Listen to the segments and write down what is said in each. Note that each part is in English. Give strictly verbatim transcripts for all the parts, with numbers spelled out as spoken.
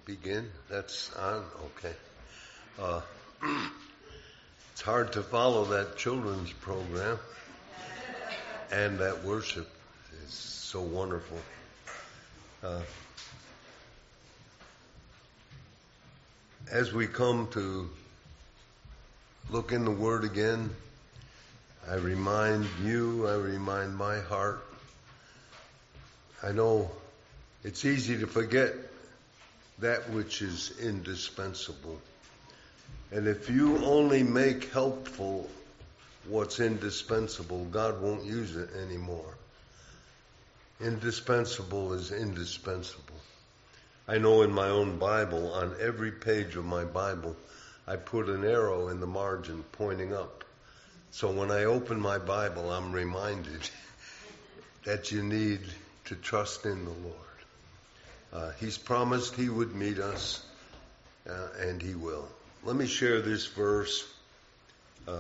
begin? That's on? Okay. Uh, it's hard to follow that children's program, and that worship is so wonderful. Uh, as we come to look in the Word again, I remind you, I remind my heart. I know it's easy to forget that which is indispensable. And if you only make helpful what's indispensable, God won't use it anymore. Indispensable is indispensable. I know in my own Bible, on every page of my Bible, I put an arrow in the margin pointing up. So when I open my Bible, I'm reminded that you need to trust in the Lord. Uh, he's promised He would meet us, uh, and He will. Let me share this verse. Uh,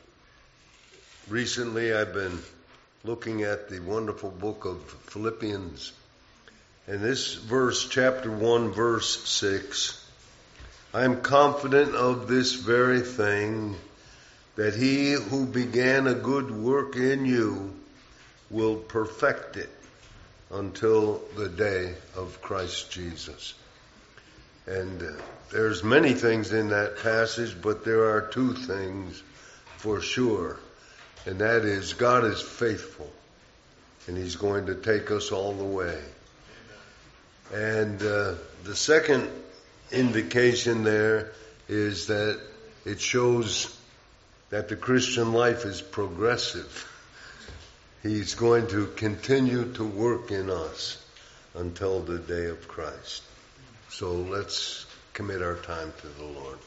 recently I've been looking at the wonderful book of Philippians. And this verse, chapter one, verse six, I am confident of this very thing, that He who began a good work in you will perfect it until the day of Christ Jesus. And uh, there's many things in that passage, but there are two things for sure. And that is, God is faithful, and He's going to take us all the way. And uh, the second indication there is that it shows that the Christian life is progressive. He's going to continue to work in us until the day of Christ. So let's commit our time to the Lord.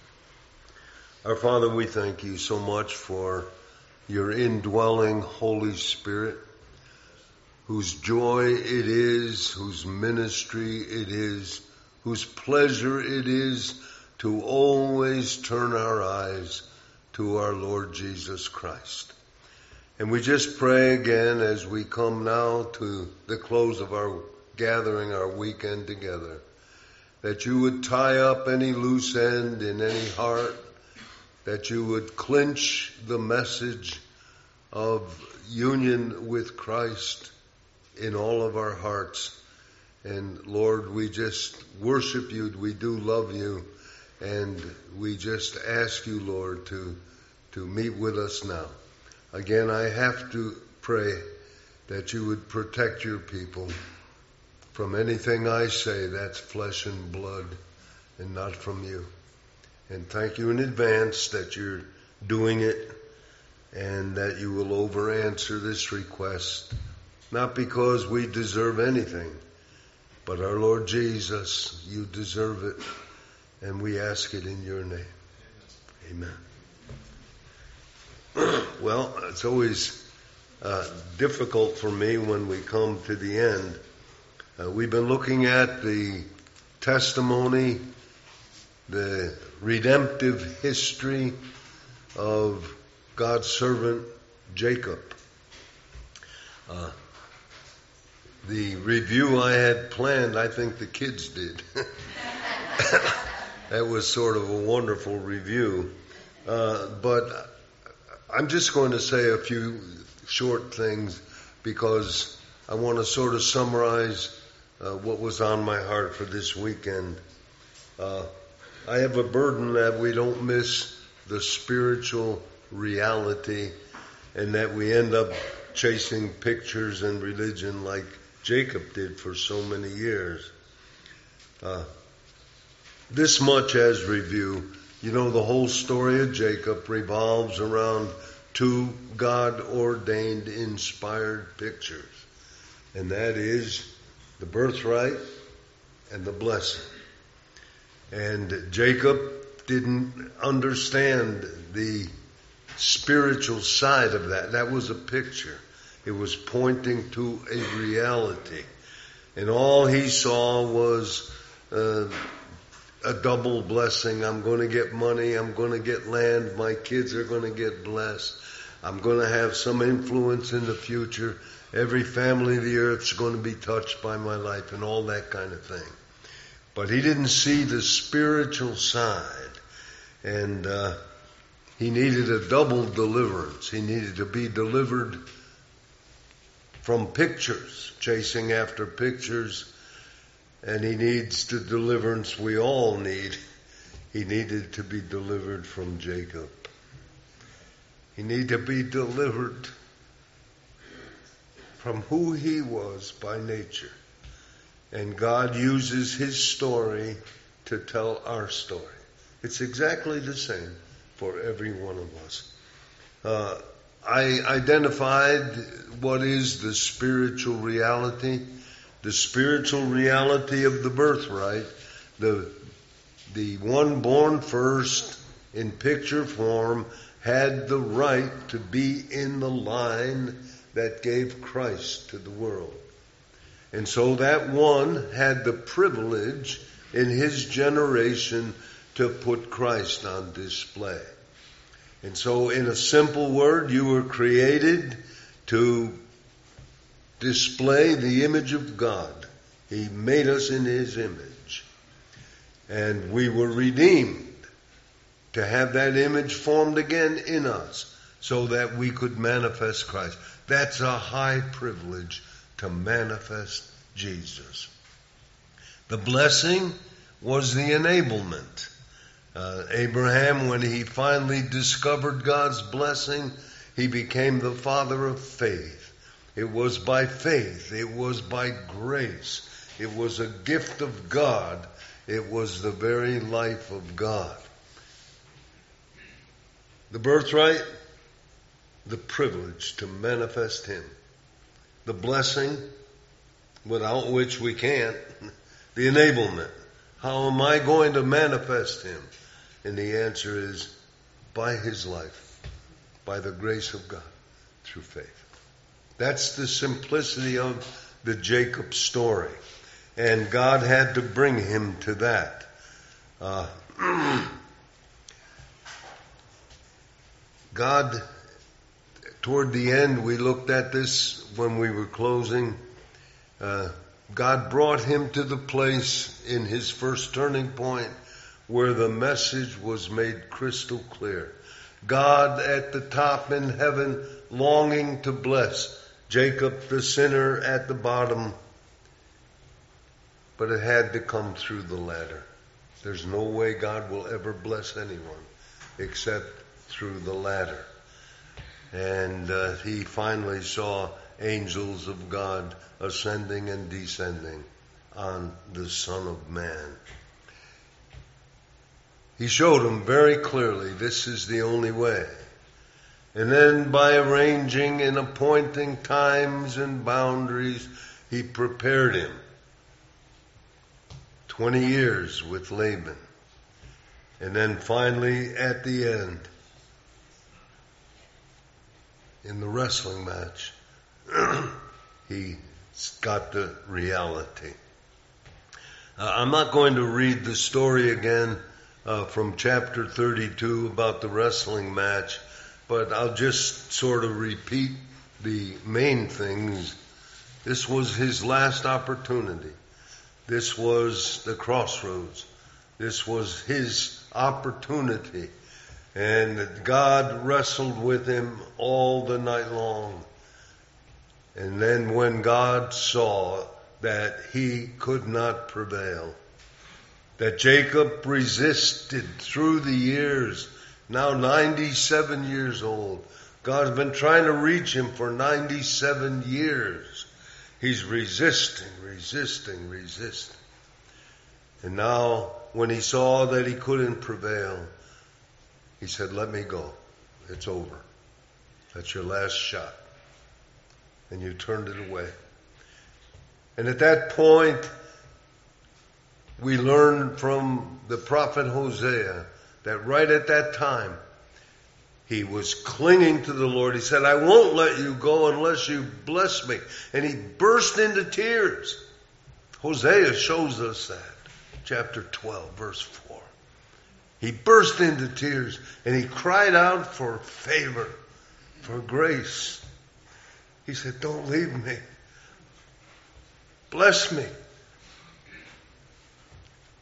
Our Father, we thank You so much for Your indwelling Holy Spirit, whose joy it is, whose ministry it is, whose pleasure it is to always turn our eyes to our Lord Jesus Christ. And we just pray again as we come now to the close of our gathering, our weekend together, that You would tie up any loose end in any heart, that You would clinch the message of union with Christ in all of our hearts. And Lord, we just worship You, we do love You, and we just ask You, Lord, to, to meet with us now. Again, I have to pray that You would protect Your people from anything I say that's flesh and blood and not from You. And thank You in advance that You're doing it and that You will over answer this request, not because we deserve anything, but our Lord Jesus, You deserve it, and we ask it in Your name. Amen. Well, it's always uh, difficult for me when we come to the end. Uh, we've been looking at the testimony, the redemptive history of God's servant Jacob. Uh, the review I had planned, I think the kids did. That was sort of a wonderful review. Uh, but I'm just going to say a few short things because I want to sort of summarize uh, what was on my heart for this weekend. Uh, I have a burden that we don't miss the spiritual reality and that we end up chasing pictures and religion like Jacob did for so many years. Uh, this much as review. You know, the whole story of Jacob revolves around two God-ordained, inspired pictures. And that is the birthright and the blessing. And Jacob didn't understand the spiritual side of that. That was a picture. It was pointing to a reality. And all he saw was uh, a double blessing. I'm going to get money. I'm going to get land. My kids are going to get blessed. I'm going to have some influence in the future. Every family of the earth is going to be touched by my life and all that kind of thing. But he didn't see the spiritual side. And uh, he needed a double deliverance. He needed to be delivered from pictures, chasing after pictures. And he needs the deliverance we all need. He needed to be delivered from Jacob. He needed to be delivered from who he was by nature. And God uses his story to tell our story. It's exactly the same for every one of us. Uh, I identified what is the spiritual reality. The spiritual reality of the birthright. The, the one born first in picture form had the right to be in the line that gave Christ to the world. And so that one had the privilege in his generation to put Christ on display. And so in a simple word, you were created to display the image of God. He made us in his image. And we were redeemed to have that image formed again in us so that we could manifest Christ. That's a high privilege to manifest Jesus. The blessing was the enablement. Uh, Abraham, when he finally discovered God's blessing, he became the father of faith. It was by faith. It was by grace. It was a gift of God. It was the very life of God. The birthright, the privilege to manifest him. The blessing, without which we can't. The enablement. How am I going to manifest him? And the answer is by his life, by the grace of God, through faith. That's the simplicity of the Jacob story. And God had to bring him to that. Uh, God, toward the end, we looked at this when we were closing. Uh, God brought him to the place in his first turning point where the message was made crystal clear. God at the top in heaven longing to bless Jacob the sinner at the bottom. But it had to come through the ladder. There's no way God will ever bless anyone except through the ladder. And uh, he finally saw angels of God ascending and descending on the Son of Man. He showed him very clearly this is the only way. And then by arranging and appointing times and boundaries, he prepared him. Twenty years with Laban. And then finally at the end, in the wrestling match, he got the reality. Uh, I'm not going to read the story again uh, from chapter thirty-two about the wrestling match, but I'll just sort of repeat the main things. This was his last opportunity. This was the crossroads. This was his opportunity. And God wrestled with him all the night long. And then when God saw that he could not prevail, that Jacob resisted through the years, now ninety-seven years old. God's been trying to reach him for ninety-seven years. He's resisting, resisting, resisting. And now, when he saw that he couldn't prevail, he said, let me go. It's over. That's your last shot. And you turned it away. And at that point, we learned from the prophet Hosea that right at that time, he was clinging to the Lord. He said, I won't let you go unless you bless me. And he burst into tears. Hosea shows us that. Chapter twelve, verse four. He burst into tears and he cried out for favor, for grace. He said, don't leave me. Bless me.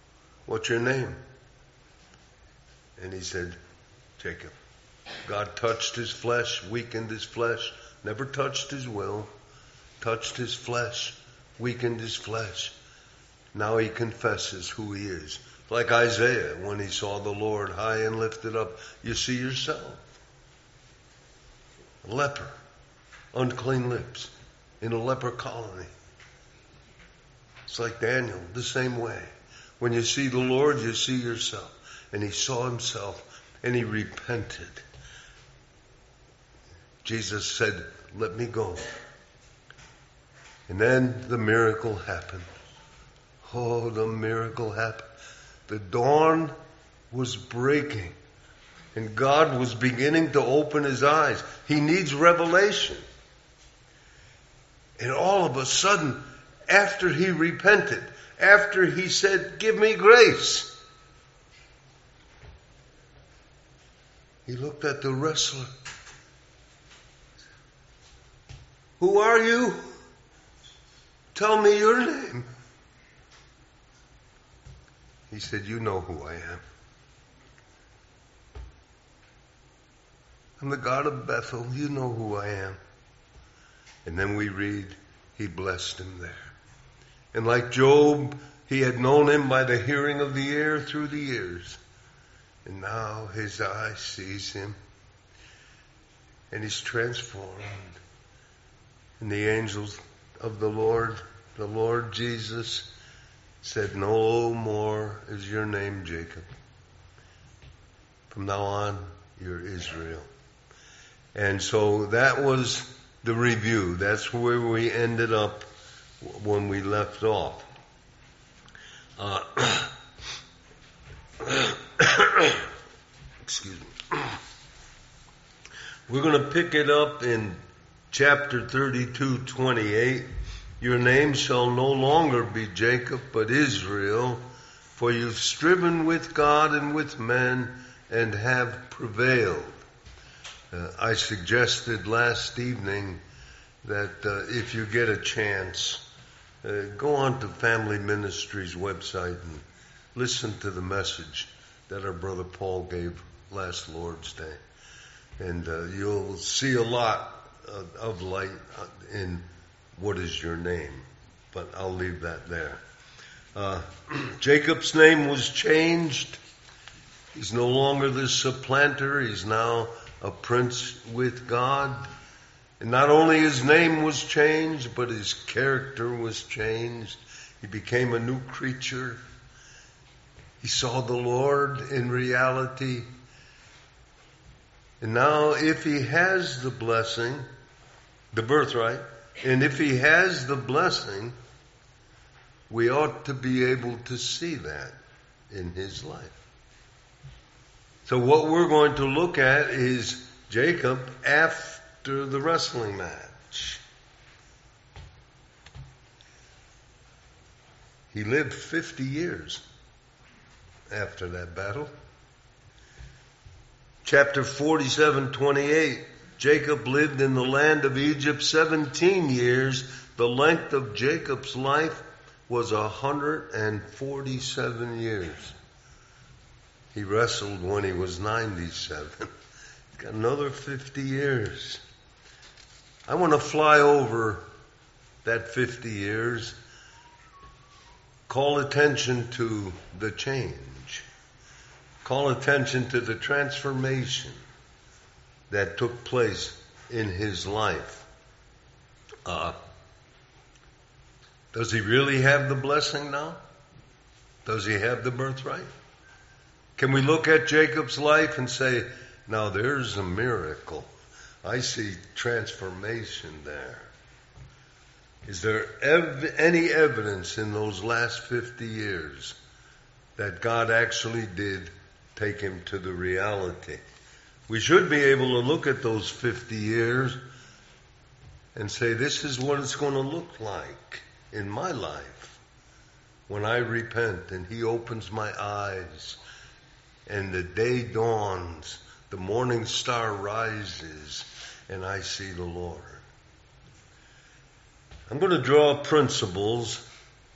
what's your name? And he said, Jacob. God touched his flesh, weakened his flesh, never touched his will, touched his flesh, weakened his flesh. Now he confesses who he is. Like Isaiah, when he saw the Lord high and lifted up, you see yourself. A leper, unclean lips, in a leper colony. It's like Daniel, the same way. When you see the Lord, you see yourself. And he saw himself, and he repented. Jesus said, let me go. And then the miracle happened. Oh, the miracle happened. The dawn was breaking, and God was beginning to open his eyes. He needs revelation. And all of a sudden, after he repented, after he said, give me grace, he looked at the wrestler. Who are you? Tell me your name. He said, you know who I am. I'm the God of Bethel. You know who I am. And then we read, he blessed him there. And like Job, he had known him by the hearing of the ear through the years. And now his eye sees him. And he's transformed. And the angels of the Lord, the Lord Jesus, said, no more is your name Jacob. From now on, you're Israel. And so that was the review. That's where we ended up when we left off. Uh, excuse me. We're going to pick it up in chapter thirty-two, twenty-eight. Your name shall no longer be Jacob, but Israel, for you've striven with God and with men and have prevailed. Uh, I suggested last evening that uh, if you get a chance, uh, go on to Family Ministries website and listen to the message that our brother Paul gave last Lord's Day. And uh, you'll see a lot of, of light in what is your name, but I'll leave that there. Uh, Jacob's name was changed. He's no longer the supplanter. He's now a prince with God. And not only his name was changed, but his character was changed. He became a new creature. He saw the Lord in reality. And now if he has the blessing, the birthright, and if he has the blessing, we ought to be able to see that in his life. So what we're going to look at is Jacob after the wrestling match. He lived fifty years after that battle. Chapter forty-seven, twenty-eight. Jacob lived in the land of Egypt seventeen years. The length of Jacob's life was one hundred forty-seven years. He wrestled when he was ninety-seven. He's got another fifty years. I want to fly over that fifty years. Call attention to the change. Call attention to the transformation that took place in his life. Uh, does he really have the blessing now? Does he have the birthright? Can we look at Jacob's life and say, now there's a miracle. I see transformation there. Is there ev- any evidence in those last fifty years that God actually did take him to the reality? We should be able to look at those fifty years and say, this is what it's going to look like in my life when I repent and he opens my eyes and the day dawns, the morning star rises, and I see the Lord. I'm going to draw principles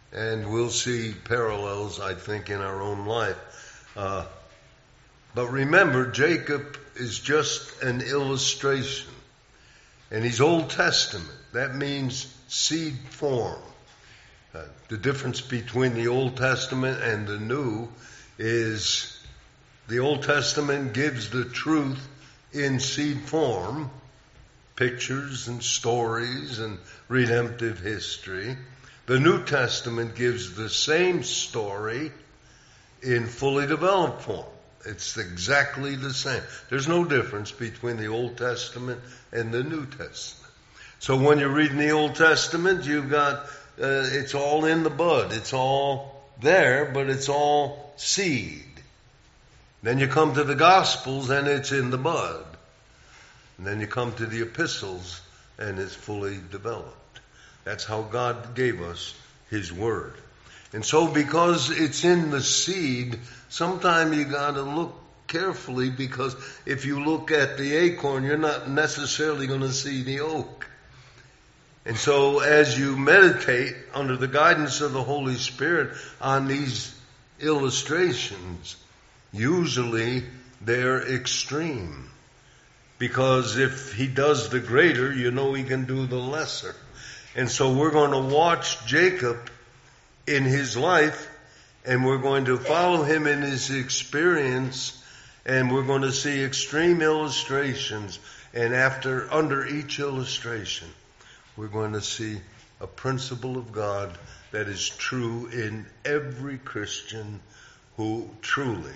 And we'll see parallels, I think, in our own life. Uh, but remember, Jacob is just an illustration. And he's Old Testament. That means seed form. Uh, the difference between the Old Testament and the New is the Old Testament gives the truth in seed form, pictures and stories and redemptive history. The New Testament gives the same story in fully developed form. It's exactly the same. There's no difference between the Old Testament and the New Testament. So when you're reading the Old Testament, you've got, uh, it's all in the bud. It's all there, but it's all seed. Then you come to the Gospels and it's in the bud. And then you come to the epistles and it's fully developed. That's how God gave us His Word. And so because it's in the seed, sometimes you got to look carefully, because if you look at the acorn, you're not necessarily going to see the oak. And so as you meditate under the guidance of the Holy Spirit on these illustrations, usually they're extreme. Because if He does the greater, you know He can do the lesser. And so we're going to watch Jacob in his life, and we're going to follow him in his experience, and we're going to see extreme illustrations. And after, under each illustration, we're going to see a principle of God that is true in every Christian who truly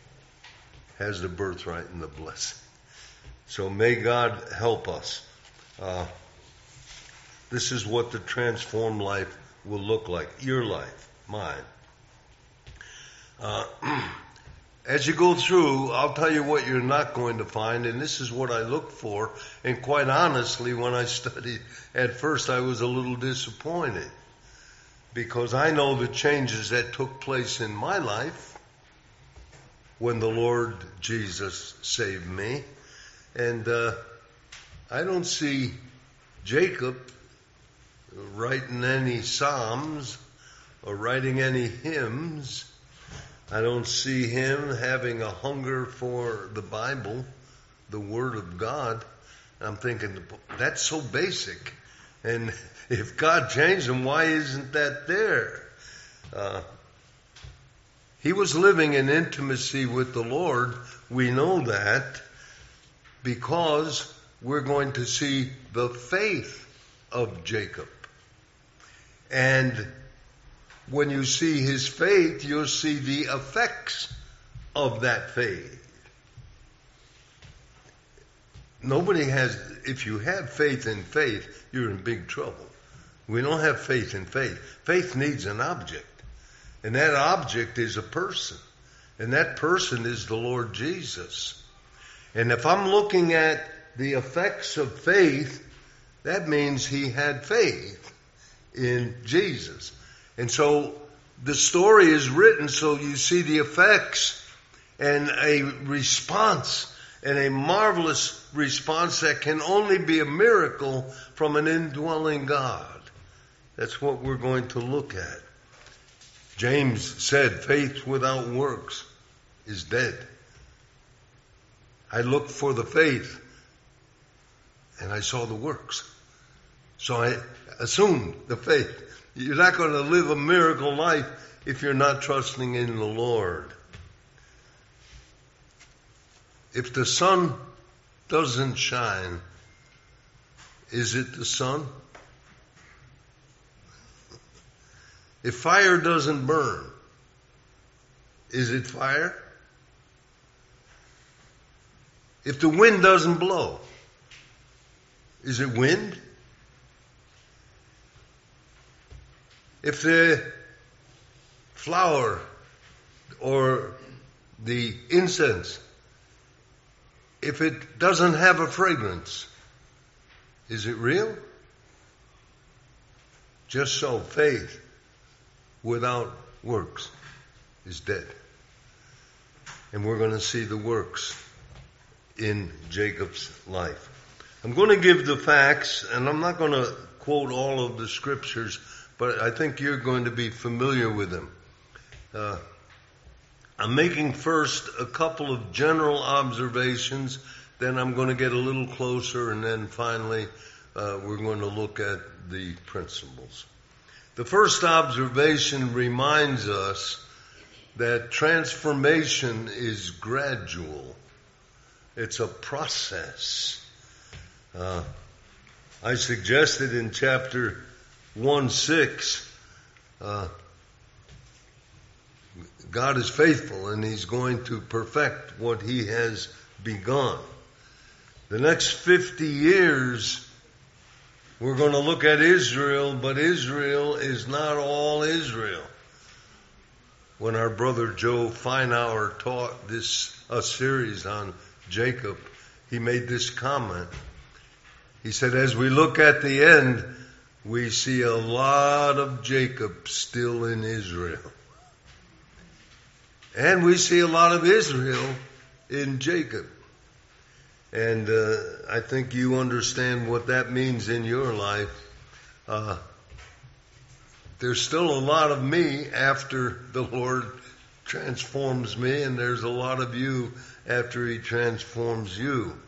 has the birthright and the blessing. So may God help us. Uh, this is what the transformed life will look like. Your life, mine. Uh, as you go through, I'll tell you what you're not going to find, and this is what I look for. And quite honestly, when I studied at first, I was a little disappointed, because I know the changes that took place in my life when the Lord Jesus saved me. And uh, I don't see Jacob writing any psalms or writing any hymns. I don't see him having a hunger for the Bible, the Word of God. I'm thinking, that's so basic. And if God changed him, why isn't that there? Uh, he was living in intimacy with the Lord. We know that because we're going to see the faith of Jacob. And when you see his faith, you'll see the effects of that faith. Nobody has, if you have faith in faith, you're in big trouble. We don't have faith in faith. Faith needs an object. And that object is a person. And that person is the Lord Jesus. And if I'm looking at the effects of faith, that means he had faith in Jesus. And so the story is written so you see the effects and a response, and a marvelous response that can only be a miracle from an indwelling God. That's what we're going to look at. James said, faith without works is dead. I looked for the faith and I saw the works. So I assumed the faith. You're not going to live a miracle life if you're not trusting in the Lord. If the sun doesn't shine, is it the sun? If fire doesn't burn, is it fire? If the wind doesn't blow, is it wind? If the flower or the incense, if it doesn't have a fragrance, is it real? Just so, faith without works is dead. And we're going to see the works in Jacob's life. I'm going to give the facts, and I'm not going to quote all of the scriptures, but I think you're going to be familiar with him. Uh, I'm making first a couple of general observations, then I'm going to get a little closer, and then finally uh, we're going to look at the principles. The first observation reminds us that transformation is gradual. It's a process. Uh, I suggested in chapter one six, uh, God is faithful and He's going to perfect what He has begun. The next fifty years, we're going to look at Israel, but Israel is not all Israel. When our brother Joe Feinauer taught this a series on Jacob, he made this comment. He said, as we look at the end, we see a lot of Jacob still in Israel. And we see a lot of Israel in Jacob. And uh, I think you understand what that means in your life. Uh, there's still a lot of me after the Lord transforms me, and there's a lot of you after He transforms you.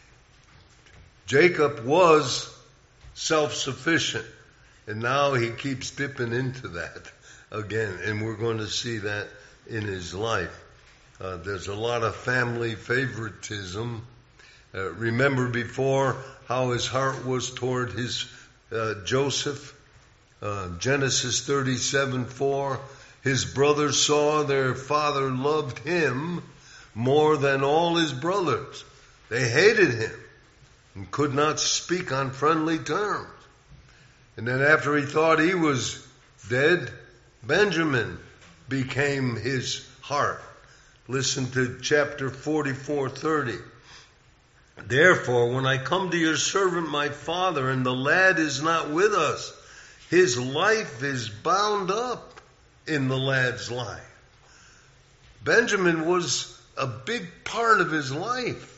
Jacob was self-sufficient, and now he keeps dipping into that again, and we're going to see that in his life. Uh, there's a lot of family favoritism. Uh, remember before how his heart was toward his uh, Joseph? Uh, Genesis thirty-seven four. His brothers saw their father loved him more than all his brothers. They hated him and could not speak on friendly terms. And then after he thought he was dead, Benjamin became his heart. Listen to chapter forty-four thirty. Therefore, when I come to your servant my father, and the lad is not with us, his life is bound up in the lad's life. Benjamin was a big part of his life.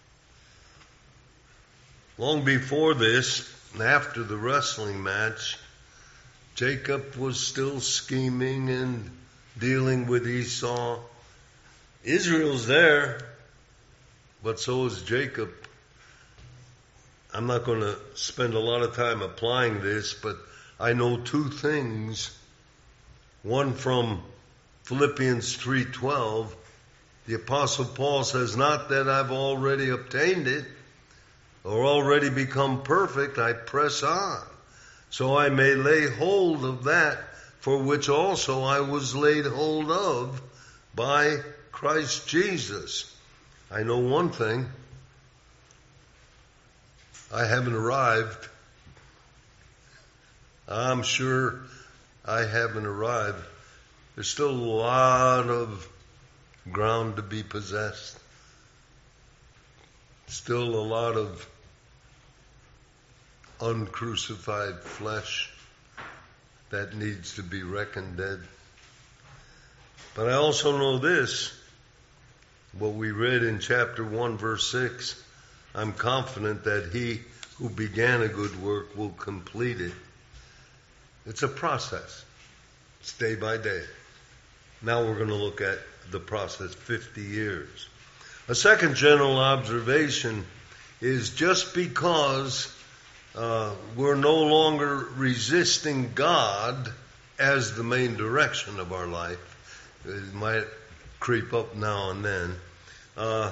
Long before this, and after the wrestling match, Jacob was still scheming and dealing with Esau. Israel's there, but so is Jacob. I'm not going to spend a lot of time applying this, but I know two things. One from Philippians three twelve. The Apostle Paul says, not that I've already obtained it or already become perfect, I press on, so I may lay hold of that for which also I was laid hold of by Christ Jesus. I know one thing. I haven't arrived. I'm sure I haven't arrived. There's still a lot of ground to be possessed. Still a lot of uncrucified flesh that needs to be reckoned dead. But I also know this, what we read in chapter one, verse six, I'm confident that he who began a good work will complete it. It's a process. It's day by day. Now we're going to look at the process, fifty years. A second general observation is just because uh, we're no longer resisting God as the main direction of our life, it might creep up now and then. Uh,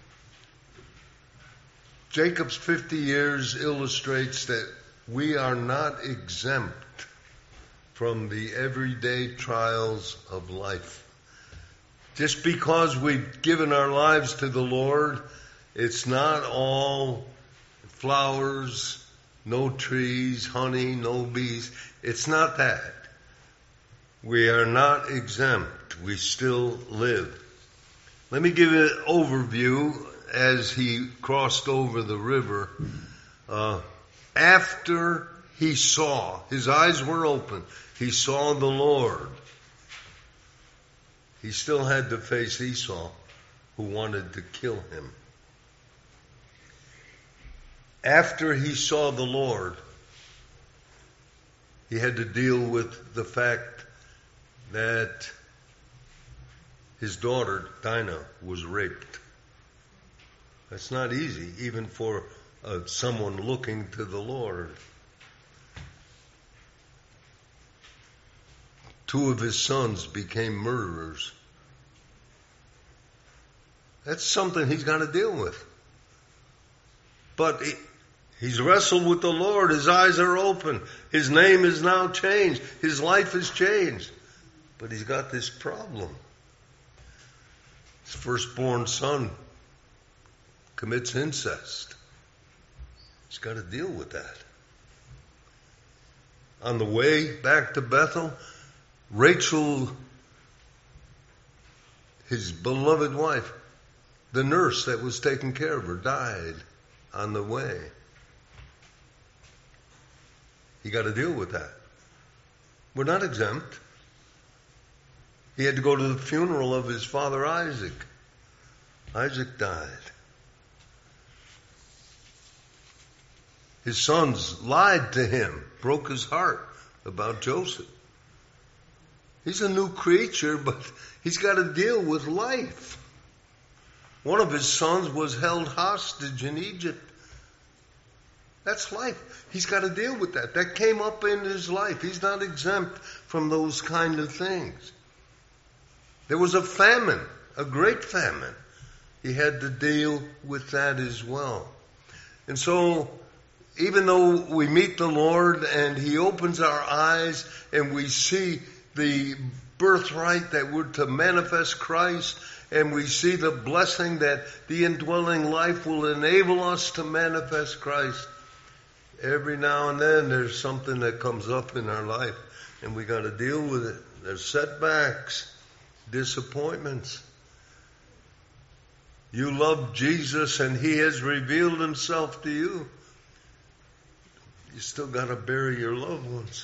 Jacob's fifty years illustrates that we are not exempt from the everyday trials of life. Just because we've given our lives to the Lord, it's not all flowers, no trees, honey, no bees. It's not that. We are not exempt. We still live. Let me give you an overview as he crossed over the river. Uh, after he saw, his eyes were open, he saw the Lord. He still had to face Esau, who wanted to kill him. After he saw the Lord, He had to deal with the fact that his daughter, Dinah, was raped. That's not easy, even for uh, someone looking to the Lord. Two of his sons became murderers. That's something he's got to deal with. But he, he's wrestled with the Lord. His eyes are open. His name is now changed. His life has changed. But he's got this problem. His firstborn son commits incest. He's got to deal with that. On the way back to Bethel, Rachel, his beloved wife, the nurse that was taking care of her, died on the way. He got to deal with that. We're not exempt. He had to go to the funeral of his father Isaac. Isaac died. His sons lied to him, broke his heart about Joseph. He's a new creature, but he's got to deal with life. One of his sons was held hostage in Egypt. That's life. He's got to deal with that. That came up in his life. He's not exempt from those kind of things. There was a famine, a great famine. He had to deal with that as well. And so, even though we meet the Lord and He opens our eyes and we see the birthright that we're to manifest Christ, and we see the blessing that the indwelling life will enable us to manifest Christ, every now and then there's something that comes up in our life and we got to deal with it. There's setbacks, disappointments. You love Jesus and He has revealed Himself to you. You still got to bury your loved ones.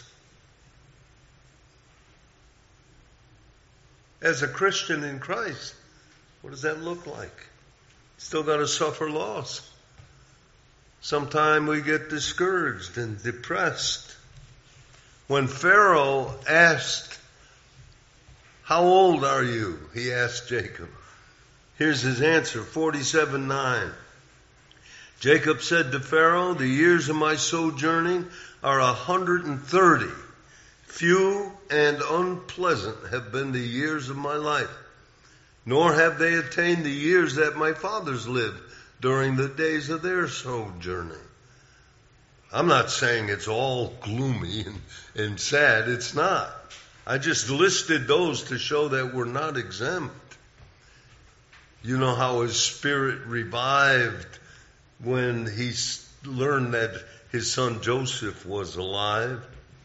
As a Christian in Christ, what does that look like? Still got to suffer loss. Sometimes we get discouraged and depressed. When Pharaoh asked, "How old are you?" he asked Jacob. Here's his answer, forty-seven nine. Jacob said to Pharaoh, "The years of my sojourning are a hundred and thirty. Few and unpleasant have been the years of my life, nor have they attained the years that my fathers lived during the days of their sojourning." I'm not saying it's all gloomy and, and sad. It's not. I just listed those to show that we're not exempt. You know how his spirit revived when he learned that his son Joseph was alive.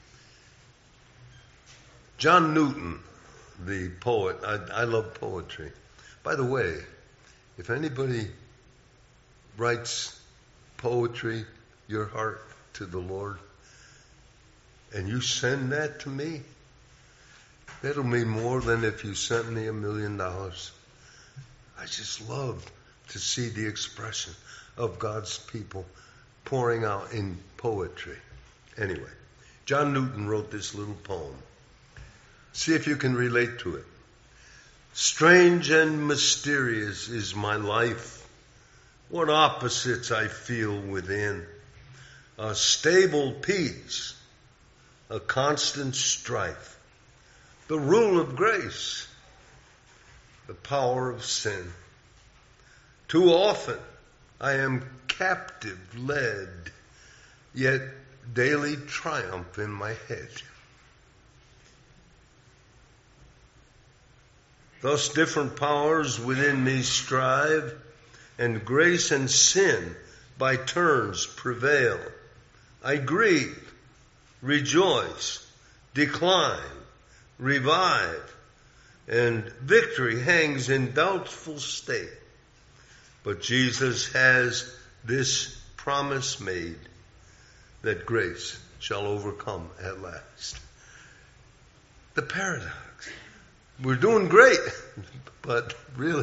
John Newton, the poet, I, I love poetry. By the way, if anybody writes poetry, your heart to the Lord, and you send that to me, that'll mean more than if you sent me a million dollars. I just love to see the expression of God's people pouring out in poetry. Anyway, John Newton wrote this little poem. See if you can relate to it. Strange and mysterious is my life. What opposites I feel within. A stable peace, a constant strife. The rule of grace, the power of sin. Too often I am captive led, yet daily triumph in my head. Thus different powers within me strive, and grace and sin by turns prevail. I grieve, rejoice, decline, revive, and victory hangs in doubtful state. But Jesus has this promise made, that grace shall overcome at last. The paradox. We're doing great, but really.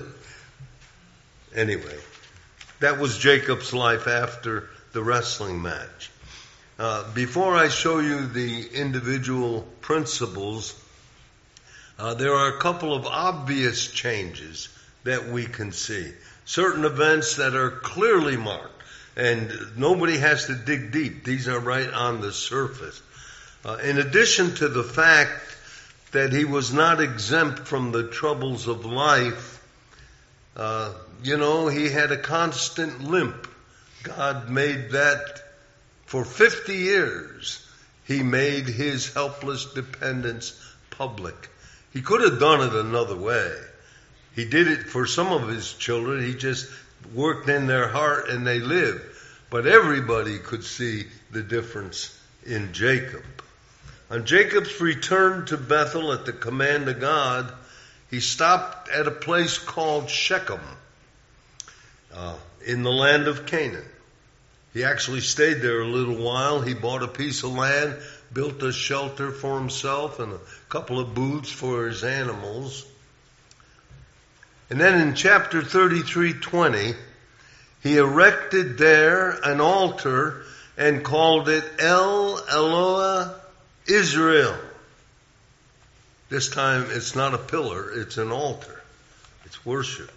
Anyway, that was Jacob's life after the wrestling match. Uh, before I show you the individual principles, uh, there are a couple of obvious changes that we can see. Certain events that are clearly marked, and nobody has to dig deep. These are right on the surface. Uh, in addition to the fact that he was not exempt from the troubles of life, uh, you know, he had a constant limp. God made that for fifty years. He made his helpless dependence public. He could have done it another way. He did it for some of his children. He just worked in their heart and they lived. But everybody could see the difference in Jacob. On Jacob's return to Bethel at the command of God, he stopped at a place called Shechem uh, in the land of Canaan. He actually stayed there a little while. He bought a piece of land, built a shelter for himself and a couple of booths for his animals. And then in chapter thirty-three twenty, he erected there an altar and called it El Eloah Israel. This time it's not a pillar, it's an altar. It's worship.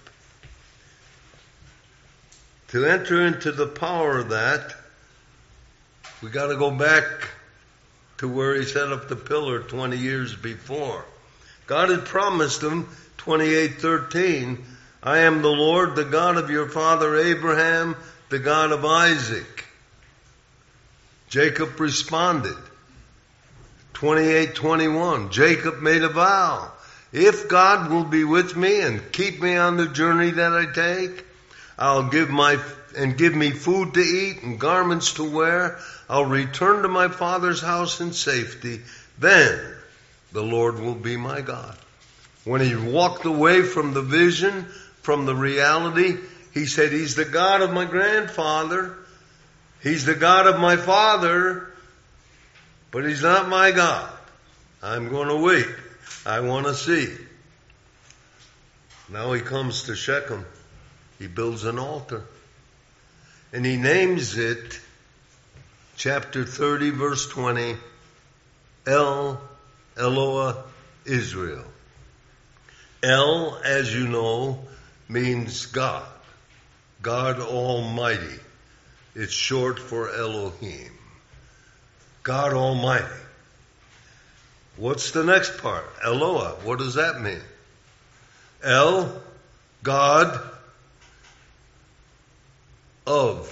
To enter into the power of that, we got to go back to where he set up the pillar twenty years before. God had promised him, twenty-eight thirteen, I am the Lord, the God of your father Abraham, the God of Isaac. Jacob responded. twenty-eight twenty-one, Jacob made a vow. If God will be with me and keep me on the journey that I take, I'll give my, and give me food to eat and garments to wear. I'll return to my father's house in safety. Then the Lord will be my God. When he walked away from the vision, from the reality, he said, he's the God of my grandfather. He's the God of my father, but he's not my God. I'm going to wait. I want to see. Now he comes to Shechem. He builds an altar. And he names it, chapter thirty, verse twenty, El Eloah Israel. El, as you know, means God. God Almighty. It's short for Elohim. God Almighty. What's the next part? Eloah. What does that mean? El, God of.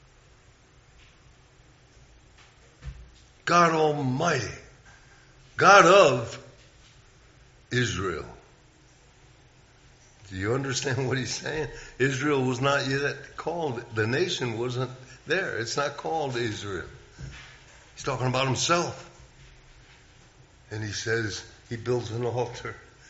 God Almighty. God of Israel. Do you understand what he's saying? Israel was not yet called. The nation wasn't there. It's not called Israel. He's talking about himself. And he says he builds an altar.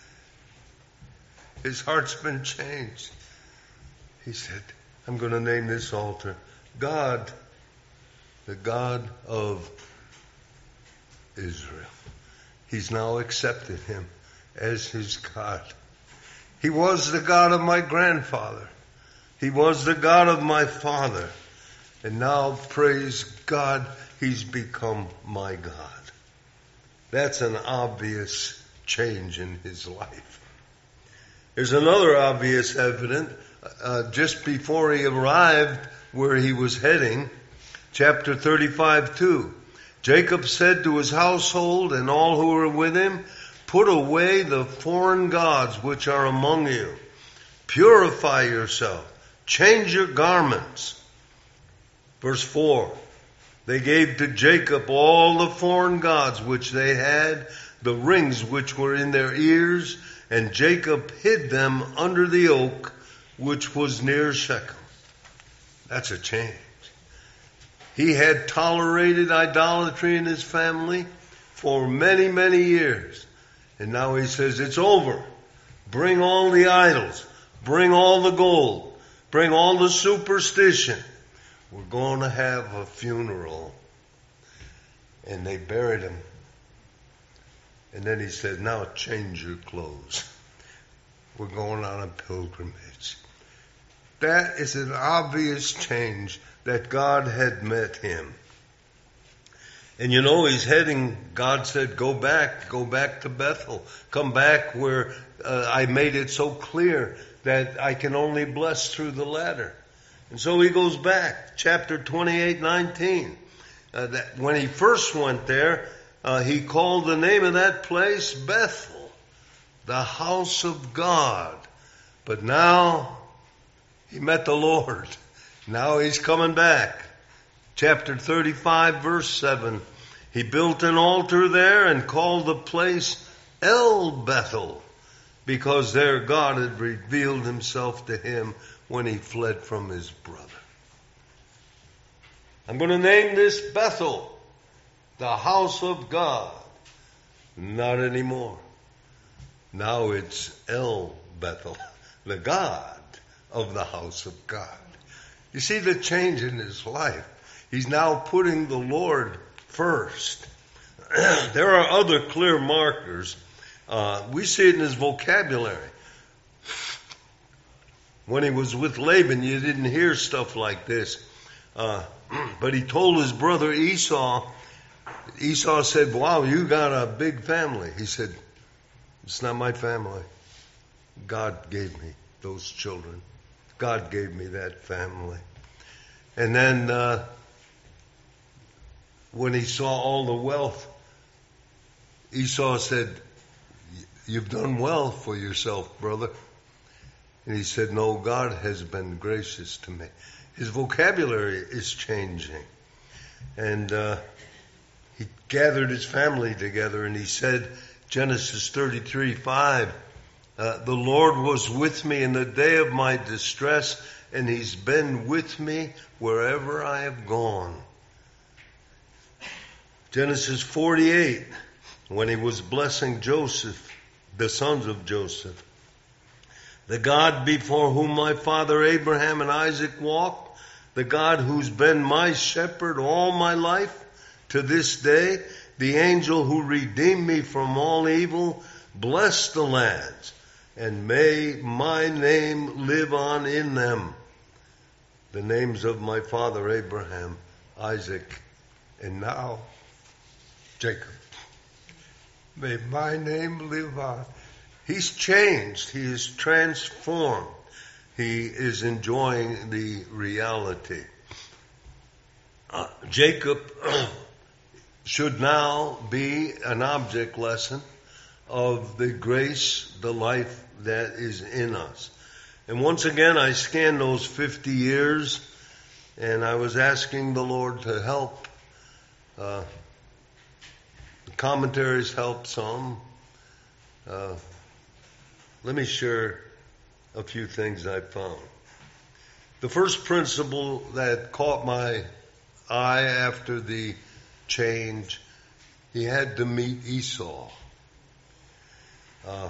His heart's been changed. He said, I'm going to name this altar God, the God of Israel. He's now accepted him as his God. He was the God of my grandfather. He was the God of my father. And now, praise God, he's become my God. That's an obvious change in his life. There's another obvious evidence. Uh, just before he arrived where he was heading, chapter thirty-five two, Jacob said to his household and all who were with him, put away the foreign gods which are among you. Purify yourself. Change your garments. Verse four, they gave to Jacob all the foreign gods which they had, the rings which were in their ears, and Jacob hid them under the oak which was near Shechem. That's a change. He had tolerated idolatry in his family for many, many years. And now he says, it's over. Bring all the idols. Bring all the gold. Bring all the superstition. We're going to have a funeral. And they buried him. And then he said, now change your clothes. We're going on a pilgrimage. That is an obvious change that God had met him. And you know, he's heading, God said, go back, go back to Bethel. Come back where uh, I made it so clear that I can only bless through the ladder. And so he goes back, chapter twenty-eight, nineteen. Uh, that when he first went there, uh, he called the name of that place Bethel, the house of God. But now he met the Lord. Now he's coming back. Chapter thirty-five, verse seven. He built an altar there and called the place El Bethel, because there God had revealed himself to him when he fled from his brother. I'm going to name this Bethel, the house of God. Not anymore. Now it's El Bethel, the God of the house of God. You see the change in his life. He's now putting the Lord first. There are other clear markers. Uh, we see it in his vocabulary. When he was with Laban, you didn't hear stuff like this. Uh, but he told his brother Esau, Esau said, wow, you got a big family. He said, it's not my family. God gave me those children. God gave me that family. And then uh, when he saw all the wealth, Esau said, you've done well for yourself, brother. And he said, no, God has been gracious to me. His vocabulary is changing. And uh, he gathered his family together and he said, Genesis thirty-three, five, uh, the Lord was with me in the day of my distress, and he's been with me wherever I have gone. Genesis forty-eight, when he was blessing Joseph, the sons of Joseph. The God before whom my father Abraham and Isaac walked, the God who's been my shepherd all my life to this day, the angel who redeemed me from all evil, bless the lands, and may my name live on in them. The names of my father Abraham, Isaac, and now Jacob. May my name live on. He's changed. He is transformed. He is enjoying the reality. Uh, Jacob should now be an object lesson of the grace, the life that is in us. And once again, I scanned those fifty years, and I was asking the Lord to help. Uh, the commentaries help some. Uh, let me share a few things I found. The first principle that caught my eye after the change, he had to meet Esau. Uh,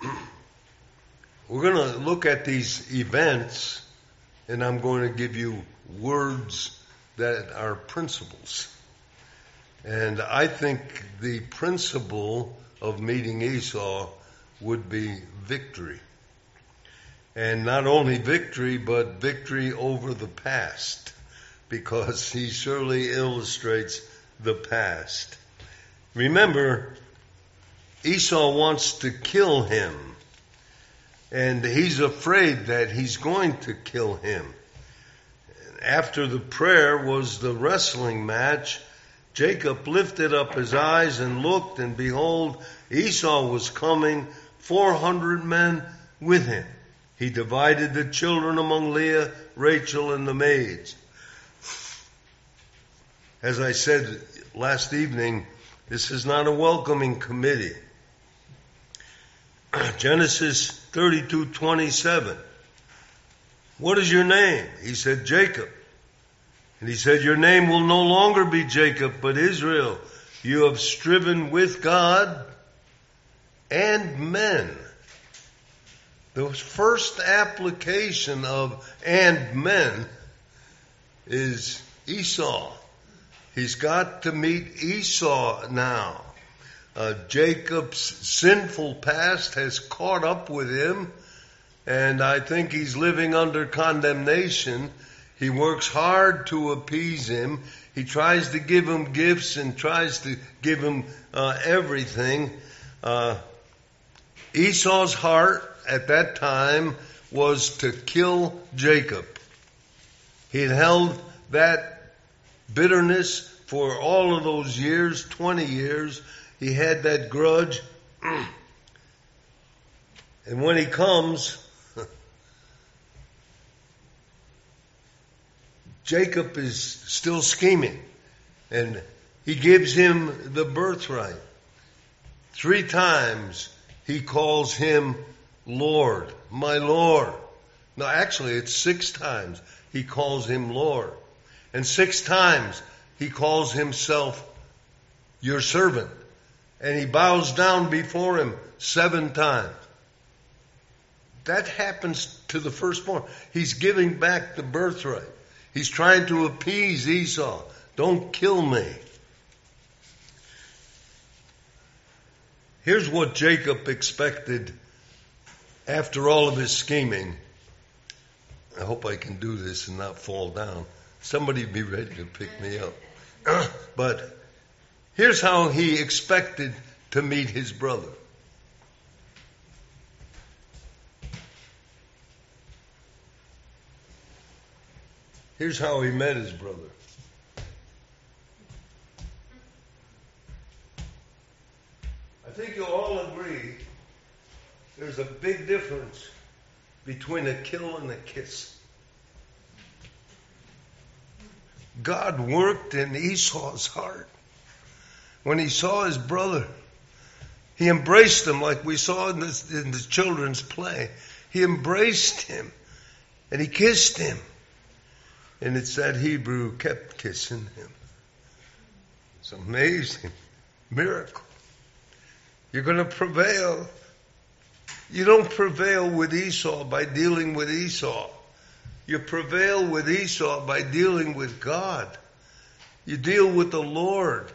we're going to look at these events, and I'm going to give you words that are principles. And I think the principle of meeting Esau would be victory. And not only victory, but victory over the past, because he surely illustrates the past. Remember, Esau wants to kill him, and he's afraid that he's going to kill him. After the prayer was the wrestling match, Jacob lifted up his eyes and looked, and behold, Esau was coming, four hundred men with him. He divided the children among Leah, Rachel, and the maids. As I said last evening, this is not a welcoming committee. Genesis thirty-two twenty-seven. What is your name? He said, Jacob. And he said, your name will no longer be Jacob, but Israel. You have striven with God and men. The first application of and men is Esau. He's got to meet Esau now. Uh, Jacob's sinful past has caught up with him, and I think he's living under condemnation. He works hard to appease him. He tries to give him gifts and tries to give him uh, everything. Uh, Esau's heart at that time was to kill Jacob. He had held that bitterness for all of those years, twenty years. He had that grudge. And when he comes, Jacob is still scheming. And he gives him the birthright. Three times he calls him Lord, my Lord. No, actually it's six times he calls him Lord. And six times he calls himself your servant. And he bows down before him seven times. That happens to the firstborn. He's giving back the birthright. He's trying to appease Esau. Don't kill me. Here's what Jacob expected after all of his scheming. I hope I can do this and not fall down. Somebody be ready to pick me up. But here's how he expected to meet his brother. Here's how he met his brother. I think you'll all agree there's a big difference between a kill and a kiss. God worked in Esau's heart. When he saw his brother, he embraced him like we saw in the, in the children's play. He embraced him and he kissed him. And it's that Hebrew kept kissing him. It's an amazing miracle. You're going to prevail. You don't prevail with Esau by dealing with Esau. You prevail with Esau by dealing with God. You deal with the Lord.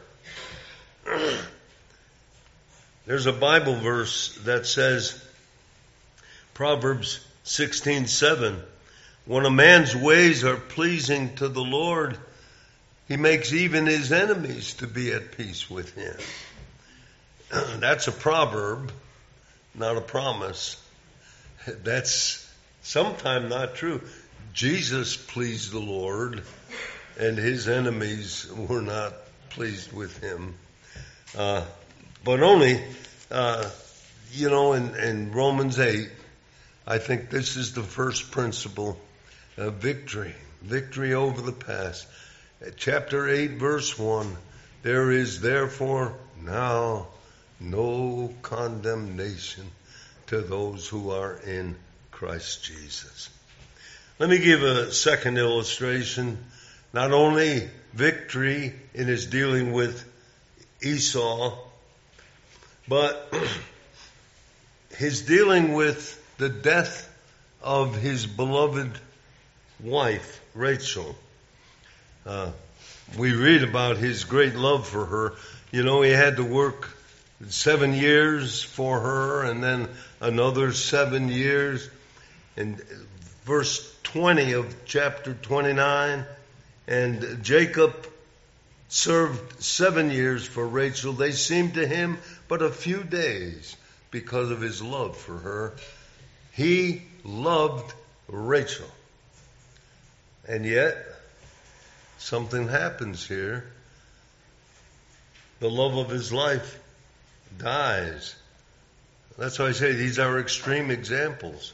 There's a Bible verse that says, Proverbs sixteen seven, when a man's ways are pleasing to the Lord, he makes even his enemies to be at peace with him. That's a proverb, not a promise. That's sometimes not true. Jesus pleased the Lord, and his enemies were not pleased with him. Uh, but only, uh, you know, in, in Romans eight, I think this is the first principle of victory. Victory over the past. Chapter eight, verse one, there is therefore now no condemnation to those who are in Christ Jesus. Let me give a second illustration. Not only victory in his dealing with Esau, but his dealing with the death of his beloved wife, Rachel. Uh, we read about his great love for her. You know, he had to work seven years for her and then another seven years. And verse twenty of chapter twenty-nine, and Jacob served seven years for Rachel. They seemed to him but a few days because of his love for her. He loved Rachel. And yet, something happens here. The love of his life dies. That's why I say these are extreme examples.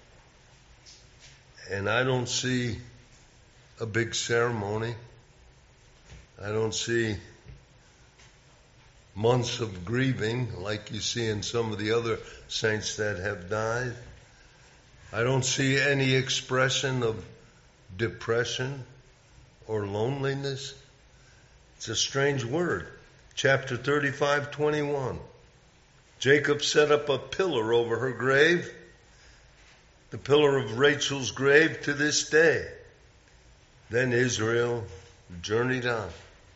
And I don't see a big ceremony. I don't see months of grieving like you see in some of the other saints that have died. I don't see any expression of depression or loneliness. It's a strange word. Chapter thirty-five, twenty-one. Jacob set up a pillar over her grave, the pillar of Rachel's grave to this day. Then Israel journeyed on.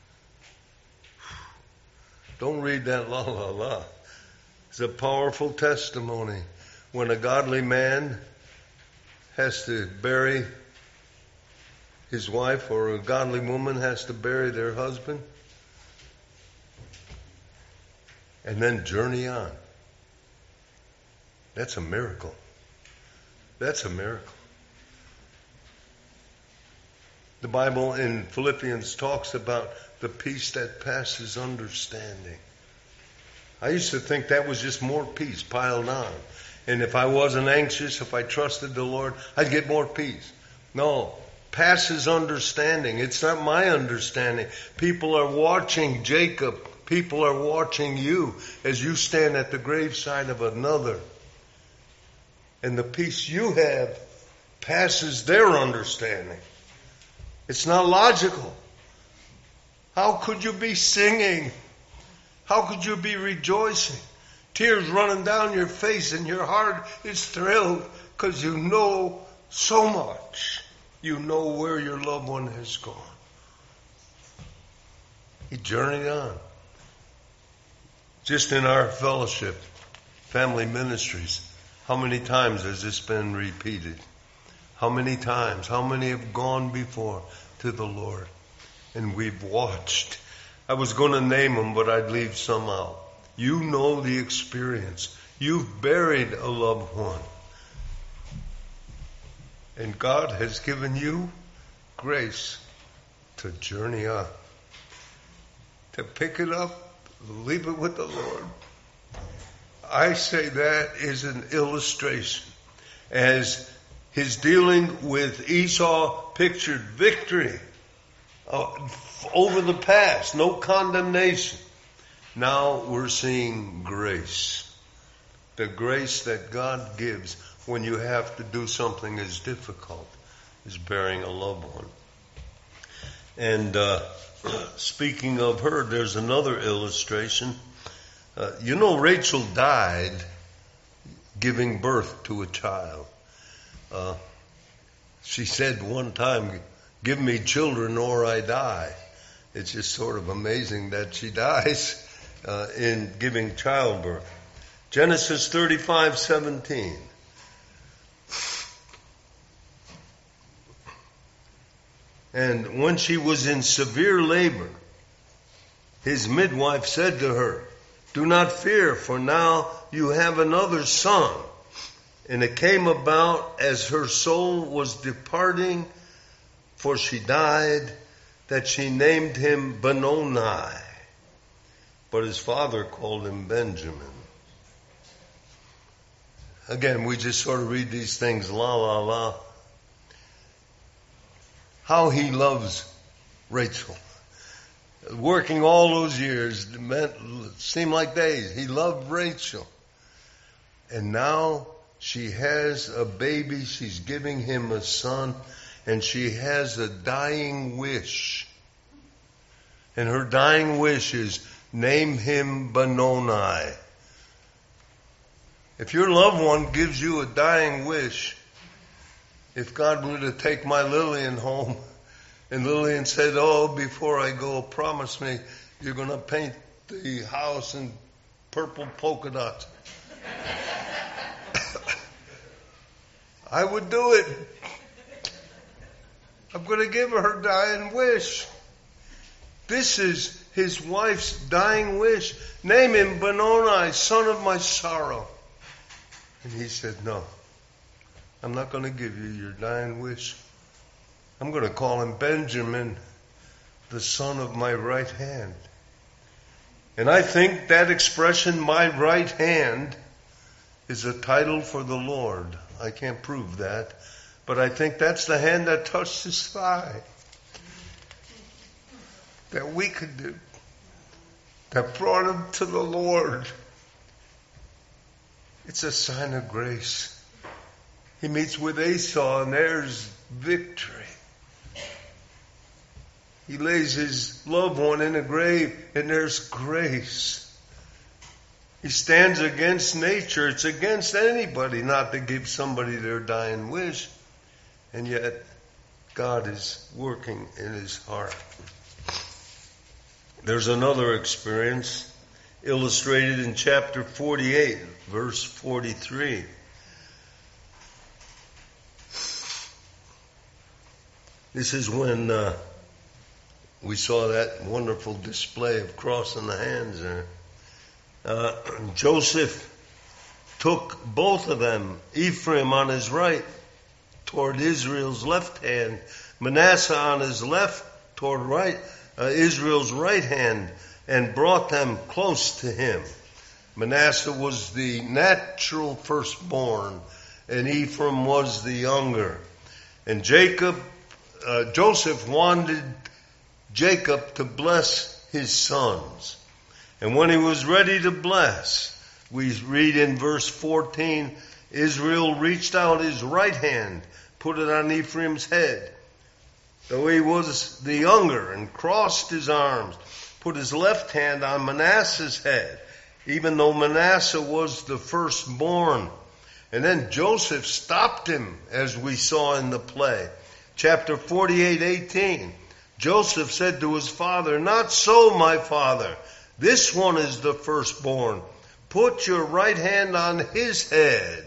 Don't read that la la la. It's a powerful testimony when a godly man has to bury his wife or a godly woman has to bury their husband and then journey on. That's a miracle. That's a miracle. The Bible in Philippians talks about the peace that passes understanding. I used to think that was just more peace piled on. And if I wasn't anxious, if I trusted the Lord, I'd get more peace. No, passes understanding. It's not my understanding. People are watching Jacob. People are watching you as you stand at the graveside of another. And the peace you have passes their understanding. It's not logical. How could you be singing? How could you be rejoicing? Tears running down your face and your heart is thrilled because you know so much. You know where your loved one has gone. He journeyed on. Just in our fellowship, family ministries, how many times has this been repeated? How many times? How many have gone before to the Lord? And we've watched. I was going to name them, but I'd leave some out. You know the experience. You've buried a loved one. And God has given you grace to journey on. To pick it up, leave it with the Lord. I say that is an illustration. As his dealing with Esau pictured victory uh, over the past, no condemnation. Now we're seeing grace. The grace that God gives when you have to do something as difficult as burying a loved one. And uh, speaking of her, there's another illustration. Uh, you know, Rachel died giving birth to a child. Uh, she said one time, "Give me children or I die." It's just sort of amazing that she dies uh, in giving childbirth. Genesis thirty-five seventeen. And when she was in severe labor, his midwife said to her, "Do not fear, for now you have another son." And it came about as her soul was departing, for she died, that she named him Benoni. But his father called him Benjamin. Again, we just sort of read these things, la, la, la. How he loves Rachel. Working all those years, meant, seemed like days. He loved Rachel. And now she has a baby. She's giving him a son. And she has a dying wish. And her dying wish is, name him Benoni. If your loved one gives you a dying wish, if God were to take my Lillian home, and Lillian said, "Oh, before I go, promise me you're going to paint the house in purple polka dots," I would do it. I'm going to give her her dying wish. This is his wife's dying wish. Name him Benoni, son of my sorrow. And he said, "No, I'm not going to give you your dying wish. I'm going to call him Benjamin, the son of my right hand." And I think that expression, my right hand, is a title for the Lord. I can't prove that, but I think that's the hand that touched his thigh. That we could do. That brought him to the Lord. It's a sign of grace. He meets with Esau and there's victory. He lays his loved one in a grave and there's grace. He stands against nature. It's against anybody not to give somebody their dying wish. And yet God is working in his heart. There's another experience illustrated in chapter forty-eight, verse forty-three. This is when uh, we saw that wonderful display of crossing the hands there. Uh, Joseph took both of them, Ephraim on his right toward Israel's left hand, Manasseh on his left toward right, uh, Israel's right hand, and brought them close to him. Manasseh was the natural firstborn, and Ephraim was the younger. And Jacob, uh, Joseph wanted Jacob to bless his sons. And when he was ready to bless, we read in verse fourteen, Israel reached out his right hand, put it on Ephraim's head, though he was the younger, and crossed his arms, put his left hand on Manasseh's head, even though Manasseh was the firstborn. And then Joseph stopped him, as we saw in the play. Chapter forty-eight, eighteen. Joseph said to his father, "Not so, my father. This one is the firstborn. Put your right hand on his head."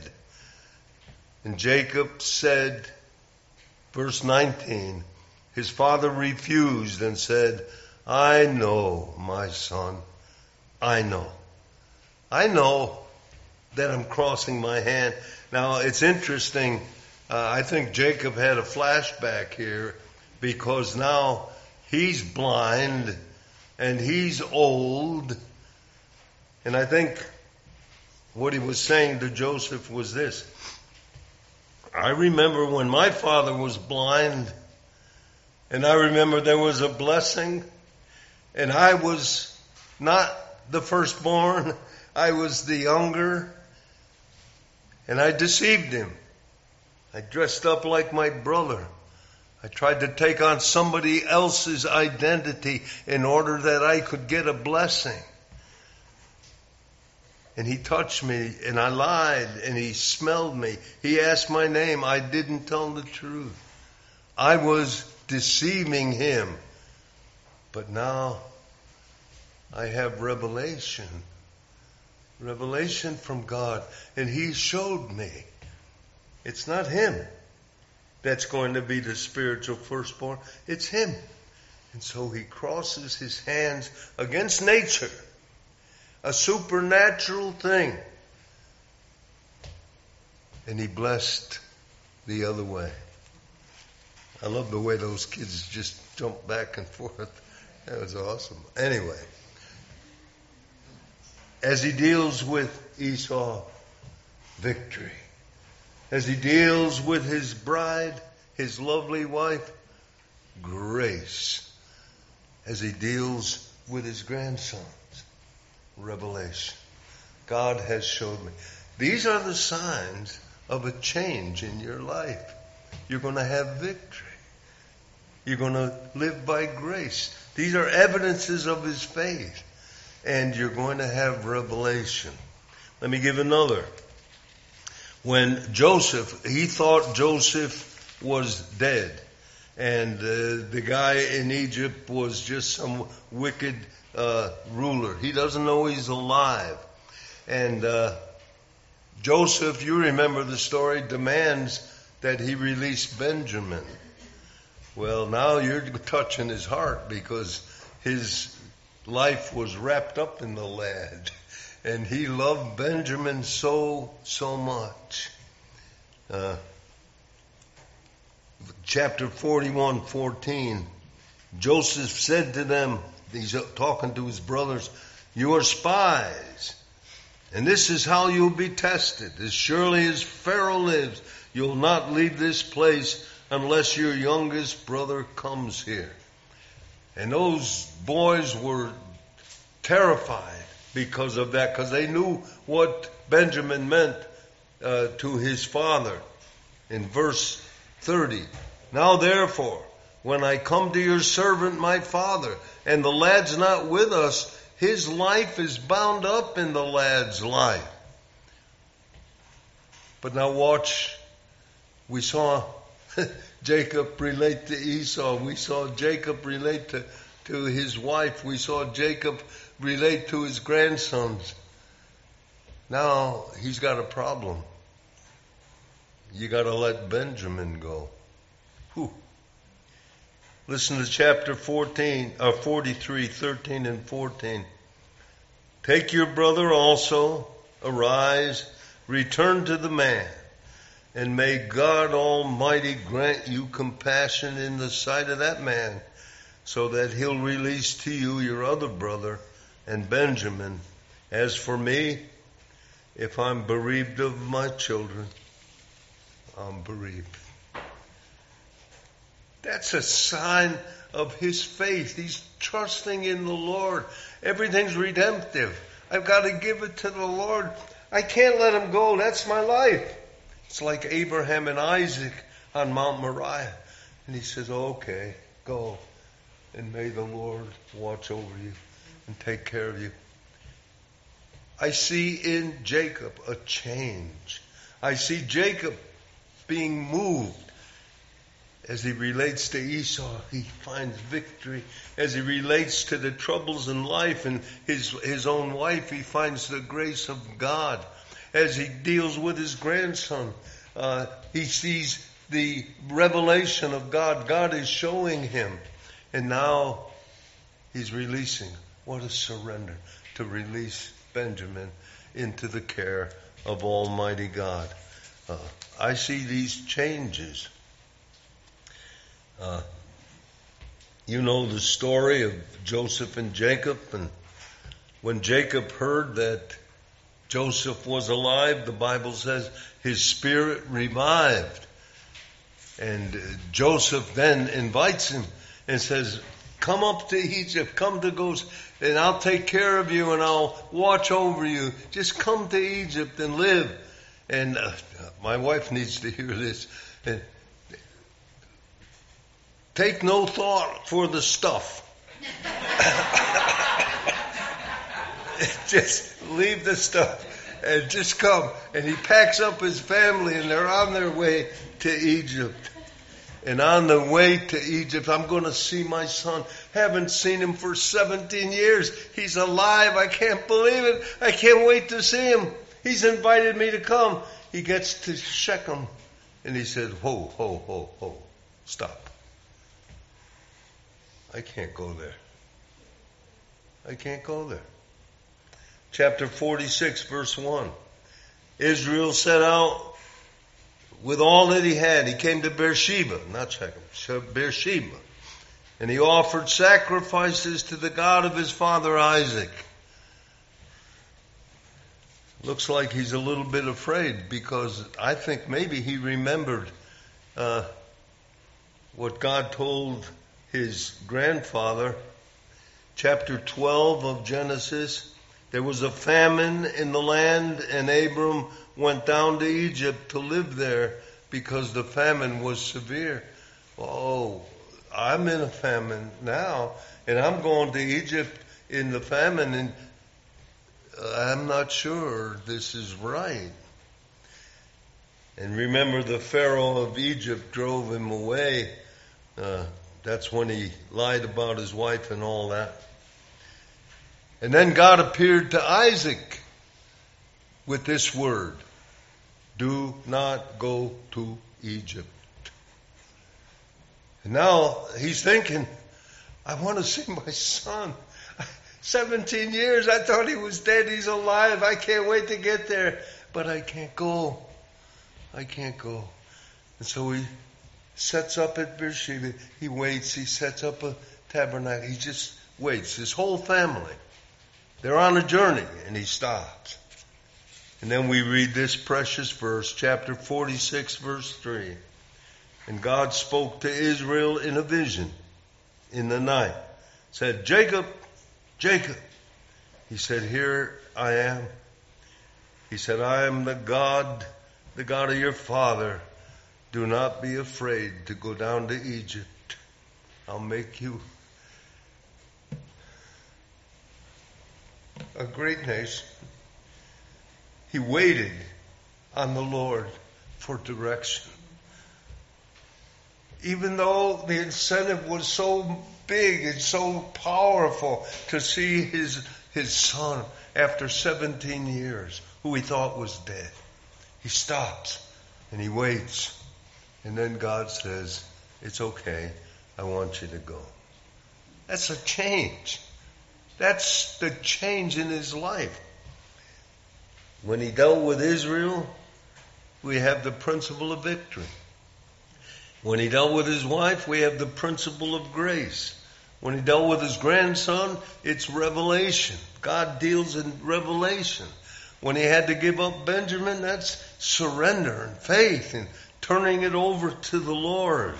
And Jacob said, verse nineteen, his father refused and said, "I know, my son, I know. I know that I'm crossing my hand." Now, it's interesting. Uh, I think Jacob had a flashback here because now he's blind and he's old. And I think what he was saying to Joseph was this: I remember when my father was blind, and I remember there was a blessing, and I was not the firstborn, I was the younger, and I deceived him. I dressed up like my brother. I tried to take on somebody else's identity in order that I could get a blessing. And he touched me, and I lied, and he smelled me. He asked my name. I didn't tell the truth. I was deceiving him. But now I have revelation. Revelation from God. And he showed me. It's not him that's going to be the spiritual firstborn. It's him. And so he crosses his hands against nature. A supernatural thing. And he blessed the other way. I love the way those kids just jump back and forth. That was awesome. Anyway, as he deals with Esau, victory. As he deals with his bride, his lovely wife, grace. As he deals with his grandsons, revelation. God has showed me. These are the signs of a change in your life. You're going to have victory. You're going to live by grace. These are evidences of his faith. And you're going to have revelation. Let me give another. When Joseph, he thought Joseph was dead. And uh, the guy in Egypt was just some wicked uh, ruler. He doesn't know he's alive. And uh, Joseph, you remember the story, demands that he release Benjamin. Well, now you're touching his heart because his life was wrapped up in the lad. And he loved Benjamin so, so much. Uh, chapter forty-one, fourteen. Joseph said to them, he's talking to his brothers, "You are spies. And this is how you'll be tested. As surely as Pharaoh lives, you'll not leave this place unless your youngest brother comes here." And those boys were terrified because of that, because they knew what Benjamin meant uh, to his father. In verse thirty, "Now therefore, when I come to your servant my father, and the lad's not with us, his life is bound up in the lad's life." But now watch, we saw Jacob relate to Esau. We saw Jacob relate to, to his wife. We saw Jacob relate to his grandsons. Now he's got a problem. You got to let Benjamin go. Whew. Listen to chapter fourteen, or forty-three, thirteen and fourteen. Take your brother also, arise, return to the man, and may God Almighty grant you compassion in the sight of that man, so that he'll release to you your other brother and Benjamin. As for me, if I'm bereaved of my children, I'm bereaved. That's a sign of his faith. He's trusting in the Lord. Everything's redemptive. I've got to give it to the Lord. I can't let him go. That's my life. It's like Abraham and Isaac on Mount Moriah. And he says, okay, go. And may the Lord watch over you and take care of you. I see in Jacob a change. I see Jacob being moved. As he relates to Esau, he finds victory. As he relates to the troubles in life and his, his own wife, he finds the grace of God. As he deals with his grandson, uh, he sees the revelation of God. God is showing him. And now he's releasing. What a surrender to release Benjamin into the care of Almighty God. Uh, I see these changes. Uh, you know the story of Joseph and Jacob, and when Jacob heard that Joseph was alive, the Bible says his spirit revived. And uh, Joseph then invites him and says, come up to Egypt, come to Goshen, and I'll take care of you and I'll watch over you. Just come to Egypt and live. And uh, my wife needs to hear this. And take no thought for the stuff. Just leave the stuff and just come. And he packs up his family and they're on their way to Egypt. And on the way to Egypt, I'm going to see my son. Haven't seen him for seventeen years. He's alive. I can't believe it. I can't wait to see him. He's invited me to come. He gets to Shechem and he said, whoa, whoa, whoa, whoa, stop. I can't go there. I can't go there. Chapter forty-six, verse one. Israel set out with all that he had. He came to Beersheba, not Shechem, Beersheba. And he offered sacrifices to the God of his father Isaac. Looks like he's a little bit afraid because I think maybe he remembered uh, what God told his grandfather. Chapter twelve of Genesis. There was a famine in the land, and Abram went down to Egypt to live there because the famine was severe. Oh, I'm in a famine now, and I'm going to Egypt in the famine, and I'm not sure this is right. And remember, the Pharaoh of Egypt drove him away. Uh, that's when he lied about his wife and all that. And then God appeared to Isaac with this word: do not go to Egypt. And now he's thinking, I want to see my son. seventeen years, I thought he was dead. He's alive. I can't wait to get there. But I can't go. I can't go. And so he sets up at Beersheba. He waits. He sets up a tabernacle. He just waits. His whole family. They're on a journey, and he stops. And then we read this precious verse, chapter forty-six, verse three. And God spoke to Israel in a vision in the night. Said, Jacob, Jacob. He said, here I am. He said, I am the God, the God of your father. Do not be afraid to go down to Egypt. I'll make you a great nation. He waited on the Lord for direction. Even though the incentive was so big and so powerful to see his, his son after seventeen years, who he thought was dead. He stops and he waits. And then God says, it's okay. I want you to go. That's a change. That's the change in his life. When he dealt with Israel, we have the principle of victory. When he dealt with his wife, we have the principle of grace. When he dealt with his grandson, it's revelation. God deals in revelation. When he had to give up Benjamin, that's surrender and faith and turning it over to the Lord.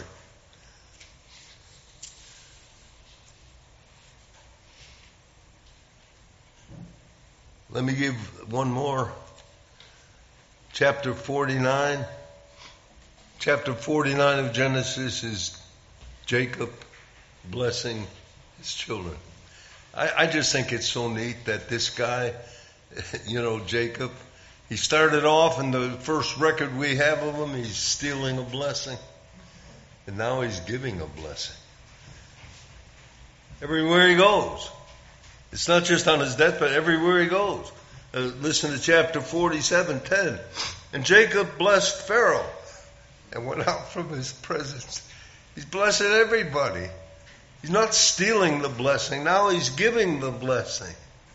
Let me give one more. Chapter forty-nine. Chapter forty-nine of Genesis is Jacob blessing his children. I, I just think it's so neat that this guy, you know, Jacob, he started off in the first record we have of him, he's stealing a blessing. And now he's giving a blessing. Everywhere he goes. It's not just on his deathbed, everywhere he goes. Uh, listen to chapter forty-seven, ten. And Jacob blessed Pharaoh and went out from his presence. He's blessing everybody. He's not stealing the blessing. Now he's giving the blessing.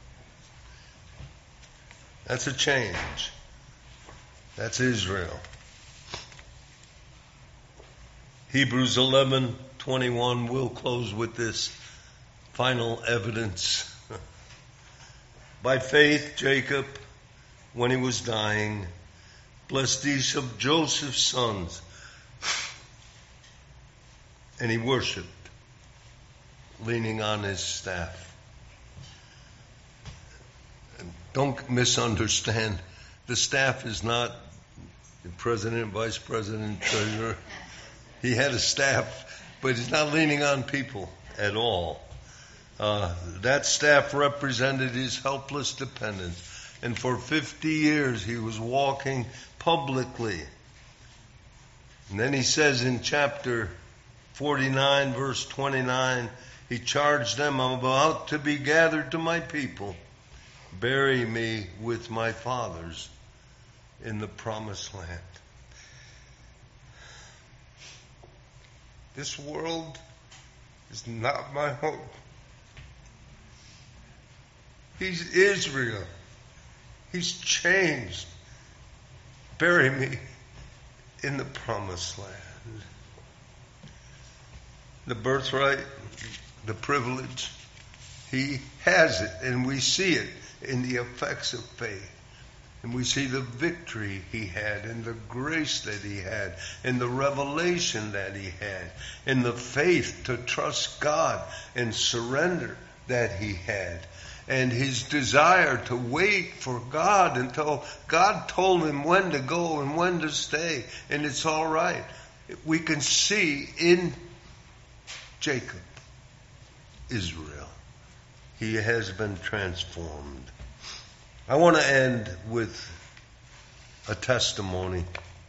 That's a change. That's Israel. Hebrews eleven twenty-one. We'll close with this final evidence. By faith, Jacob, when he was dying, blessed each of Joseph's sons, and he worshipped, leaning on his staff. And don't misunderstand. The staff is not the president, vice president, treasurer. He had a staff, but he's not leaning on people at all. Uh, that staff represented his helpless dependence. And for fifty years he was walking publicly. And then he says in chapter forty-nine, verse twenty-nine, he charged them, I'm about to be gathered to my people. Bury me with my fathers in the promised land. This world is not my home. He's Israel. He's changed. Bury me in the promised land. The birthright, the privilege, he has it, and we see it in the effects of faith. And we see the victory he had, and the grace that he had, and the revelation that he had, and the faith to trust God and surrender that he had. And his desire to wait for God until God told him when to go and when to stay. And it's all right. We can see in Jacob, Israel, he has been transformed. I want to end with a testimony.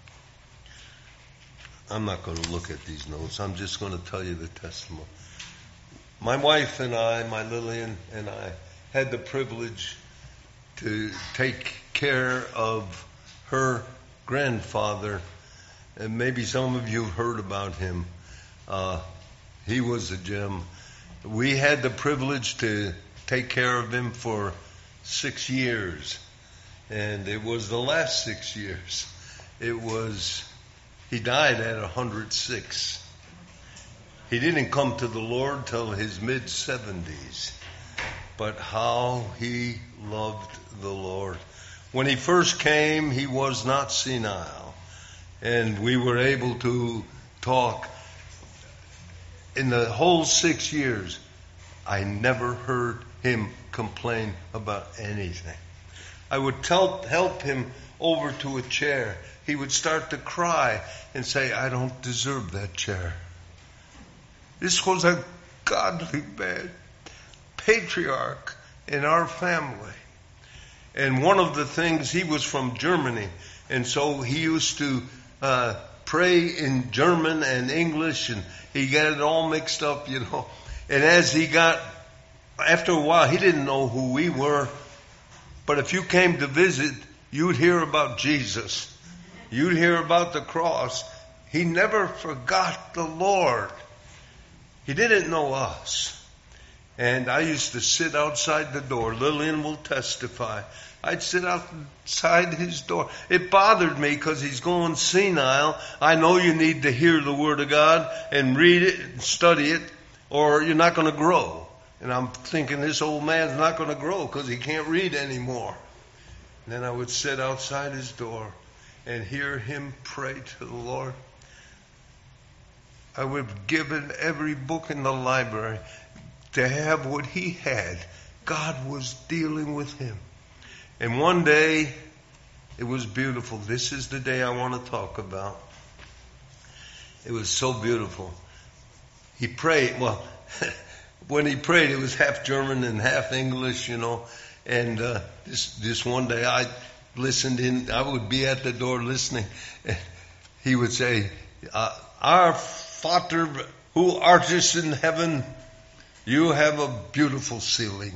I'm not going to look at these notes. I'm just going to tell you the testimony. My wife and I, my Lillian and I, had the privilege to take care of her grandfather. And maybe some of you heard about him. Uh, he was a gem. We had the privilege to take care of him for six years. And it was the last six years. It was, he died at one hundred six. He didn't come to the Lord till his mid-seventies. But how he loved the Lord. When he first came, he was not senile. And we were able to talk. In the whole six years, I never heard him complain about anything. I would tell, help him over to a chair. He would start to cry and say, I don't deserve that chair. This was a godly man. Patriarch in our family. And one of the things, he was from Germany, and so he used to uh, pray in German and English, and he got it all mixed up, you know. And as he got, after a while, he didn't know who we were, but if you came to visit, you'd hear about Jesus. You'd hear about the cross. He never forgot the Lord. He didn't know us. And I used to sit outside the door. Lillian will testify. I'd sit outside his door. It bothered me because he's going senile. I know you need to hear the Word of God and read it and study it, or you're not going to grow. And I'm thinking this old man's not going to grow because he can't read anymore. And then I would sit outside his door and hear him pray to the Lord. I would have given every book in the library to have what he had. God was dealing with him. And one day, it was beautiful. This is the day I want to talk about. It was so beautiful. He prayed, well, when he prayed, it was half German and half English, you know. And uh, this this one day, I listened in. I would be at the door listening. And he would say, uh, "Our Vater, who art in heaven, you have a beautiful ceiling."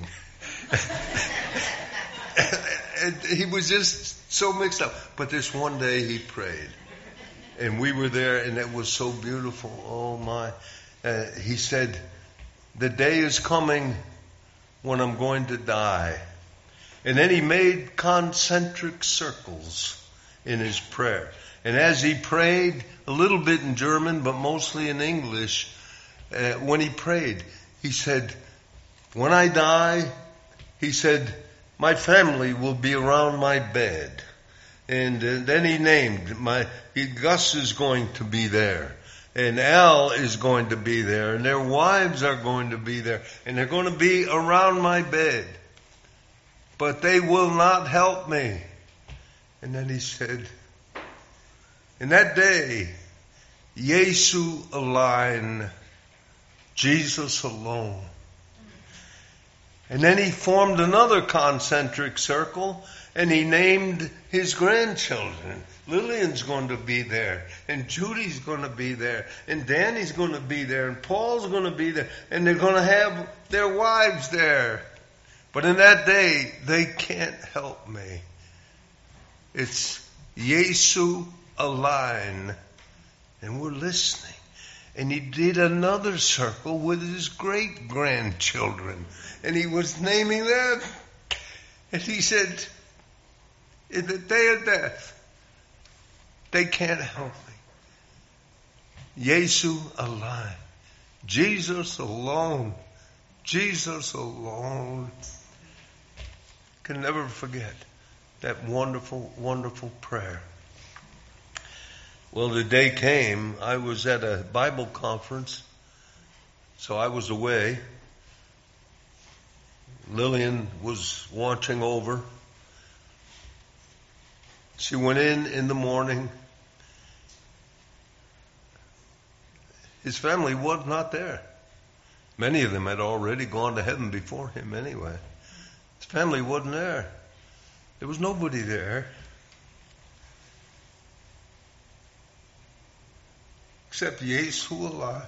And he was just so mixed up. But this one day he prayed. And we were there, and it was so beautiful. Oh, my. Uh, he said, "The day is coming when I'm going to die." And then he made concentric circles in his prayer. And as he prayed, a little bit in German, but mostly in English, uh, when he prayed, he said, "When I die," he said, "my family will be around my bed." And uh, then he named, my he, Gus is going to be there. And Al is going to be there. And their wives are going to be there. And they're going to be around my bed. But they will not help me. And then he said, in that day, Jesu allein, Jesus alone. And then he formed another concentric circle, and he named his grandchildren. Lillian's going to be there, and Judy's going to be there, and Danny's going to be there, and Paul's going to be there, and they're going to have their wives there. But in that day, they can't help me. It's Jesu allein, and we're listening. And he did another circle with his great-grandchildren. And he was naming them. And he said, in the day of death, they can't help me. Jesu allein. Jesus alone. Jesus alone. Can never forget that wonderful, wonderful prayer. Well, the day came, I was at a Bible conference, so I was away. Lillian was watching over. She went in in the morning. His family was not there. Many of them had already gone to heaven before him anyway. His family wasn't there. There was nobody there. Except Jesu alive.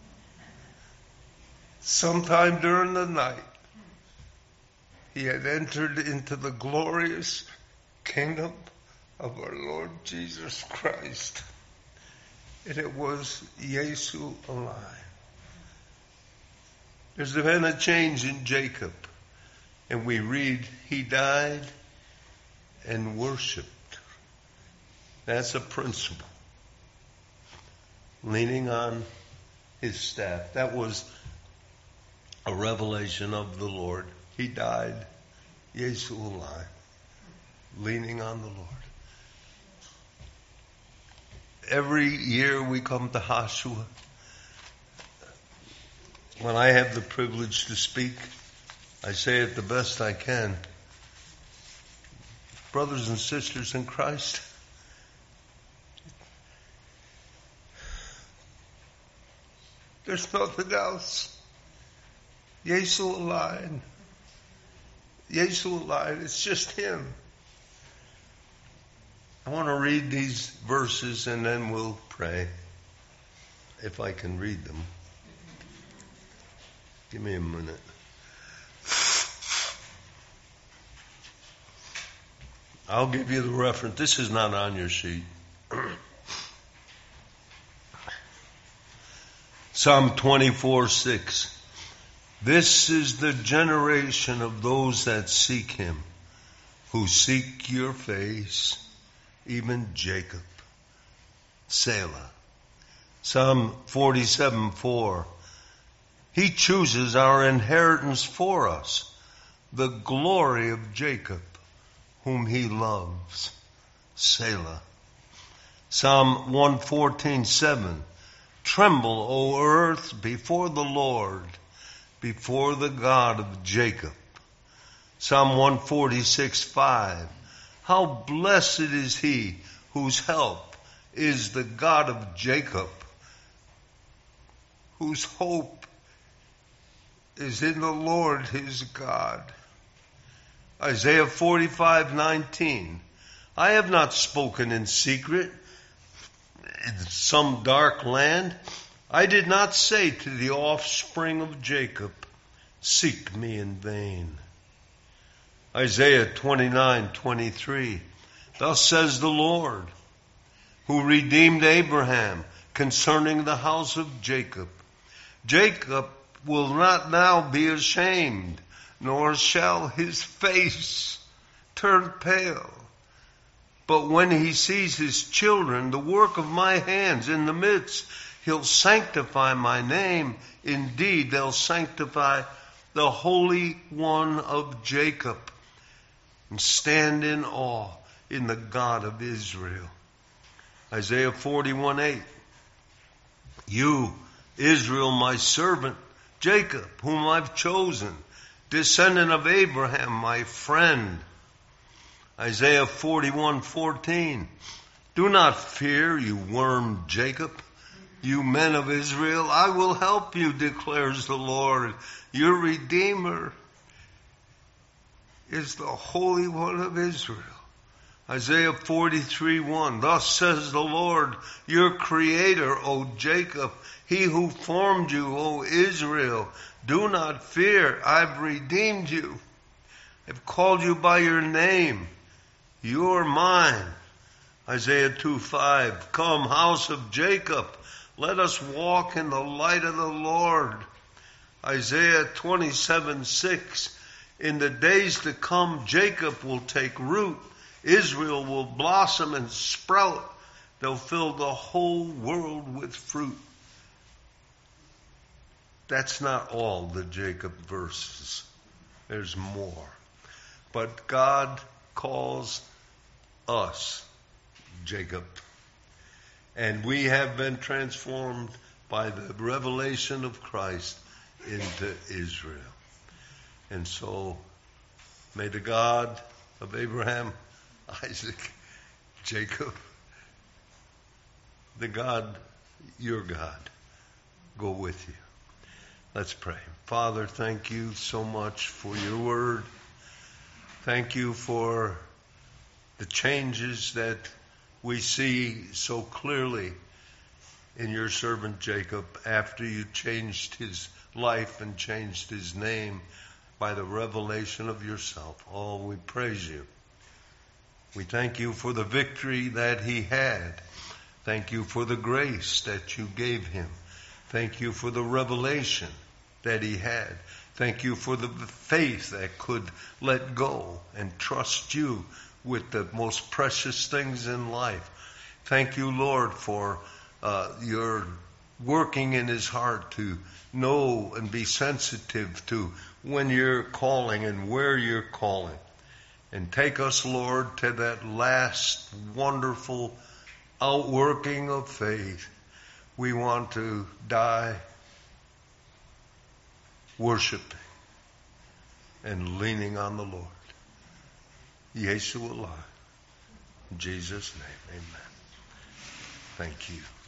Sometime during the night, he had entered into the glorious kingdom of our Lord Jesus Christ. And it was Jesu alive. There's been a change in Jacob. And we read, he died and worshipped. That's a principle. Leaning on his staff. That was a revelation of the Lord. He died, Jesu alive, leaning on the Lord. Every year we come to Hashua. When I have the privilege to speak, I say it the best I can. Brothers and sisters in Christ, there's nothing else. Jesu allein. Jesu allein. It's just him. I want to read these verses and then we'll pray. If I can read them. Give me a minute. I'll give you the reference. This is not Psalm twenty-four six. This is the generation of those that seek him, who seek your face, even Jacob. Selah. Psalm forty-seven four. He chooses our inheritance for us, the glory of Jacob, whom he loves. Selah. Psalm one fourteen seven. Tremble, O earth, before the Lord, before the God of Jacob. Psalm one forty-six five. How blessed is he whose help is the God of Jacob, whose hope is in the Lord his God. Isaiah forty-five nineteen. I have not spoken in secret in some dark land. I did not say to the offspring of Jacob, seek me in vain. Isaiah twenty-nine twenty-three. Thus says the Lord, who redeemed Abraham concerning the house of Jacob. Jacob will not now be ashamed, nor shall his face turn pale. But when he sees his children, the work of my hands in the midst, he'll sanctify my name. Indeed, they'll sanctify the Holy One of Jacob and stand in awe in the God of Israel. Isaiah forty-one eight. You, Israel, my servant, Jacob, whom I've chosen, descendant of Abraham, my friend. Isaiah forty-one fourteen. Do not fear, you worm Jacob, you men of Israel. I will help you, declares the Lord. Your Redeemer is the Holy One of Israel. Isaiah forty-three one. Thus says the Lord, your Creator, O Jacob, he who formed you, O Israel. Do not fear, I've redeemed you. I've called you by your name. You're mine. Isaiah two five. Come, house of Jacob, let us walk in the light of the Lord. Isaiah twenty-seven six. In the days to come, Jacob will take root. Israel will blossom and sprout. They'll fill the whole world with fruit. That's not all the Jacob verses. There's more. But God calls us Jacob. And we have been transformed by the revelation of Christ into Israel. And so, may the God of Abraham, Isaac, Jacob, the God, your God, go with you. Let's pray. Father, thank you so much for your word. Thank you for the changes that we see so clearly in your servant Jacob after you changed his life and changed his name by the revelation of yourself. Oh, we praise you. We thank you for the victory that he had. Thank you for the grace that you gave him. Thank you for the revelation that he had. Thank you for the faith that could let go and trust you with the most precious things in life. Thank you, Lord, for uh, your working in his heart to know and be sensitive to when you're calling and where you're calling. And take us, Lord, to that last wonderful outworking of faith. We want to die worshiping and leaning on the Lord. Yeshua, in Jesus' name, amen. Thank you.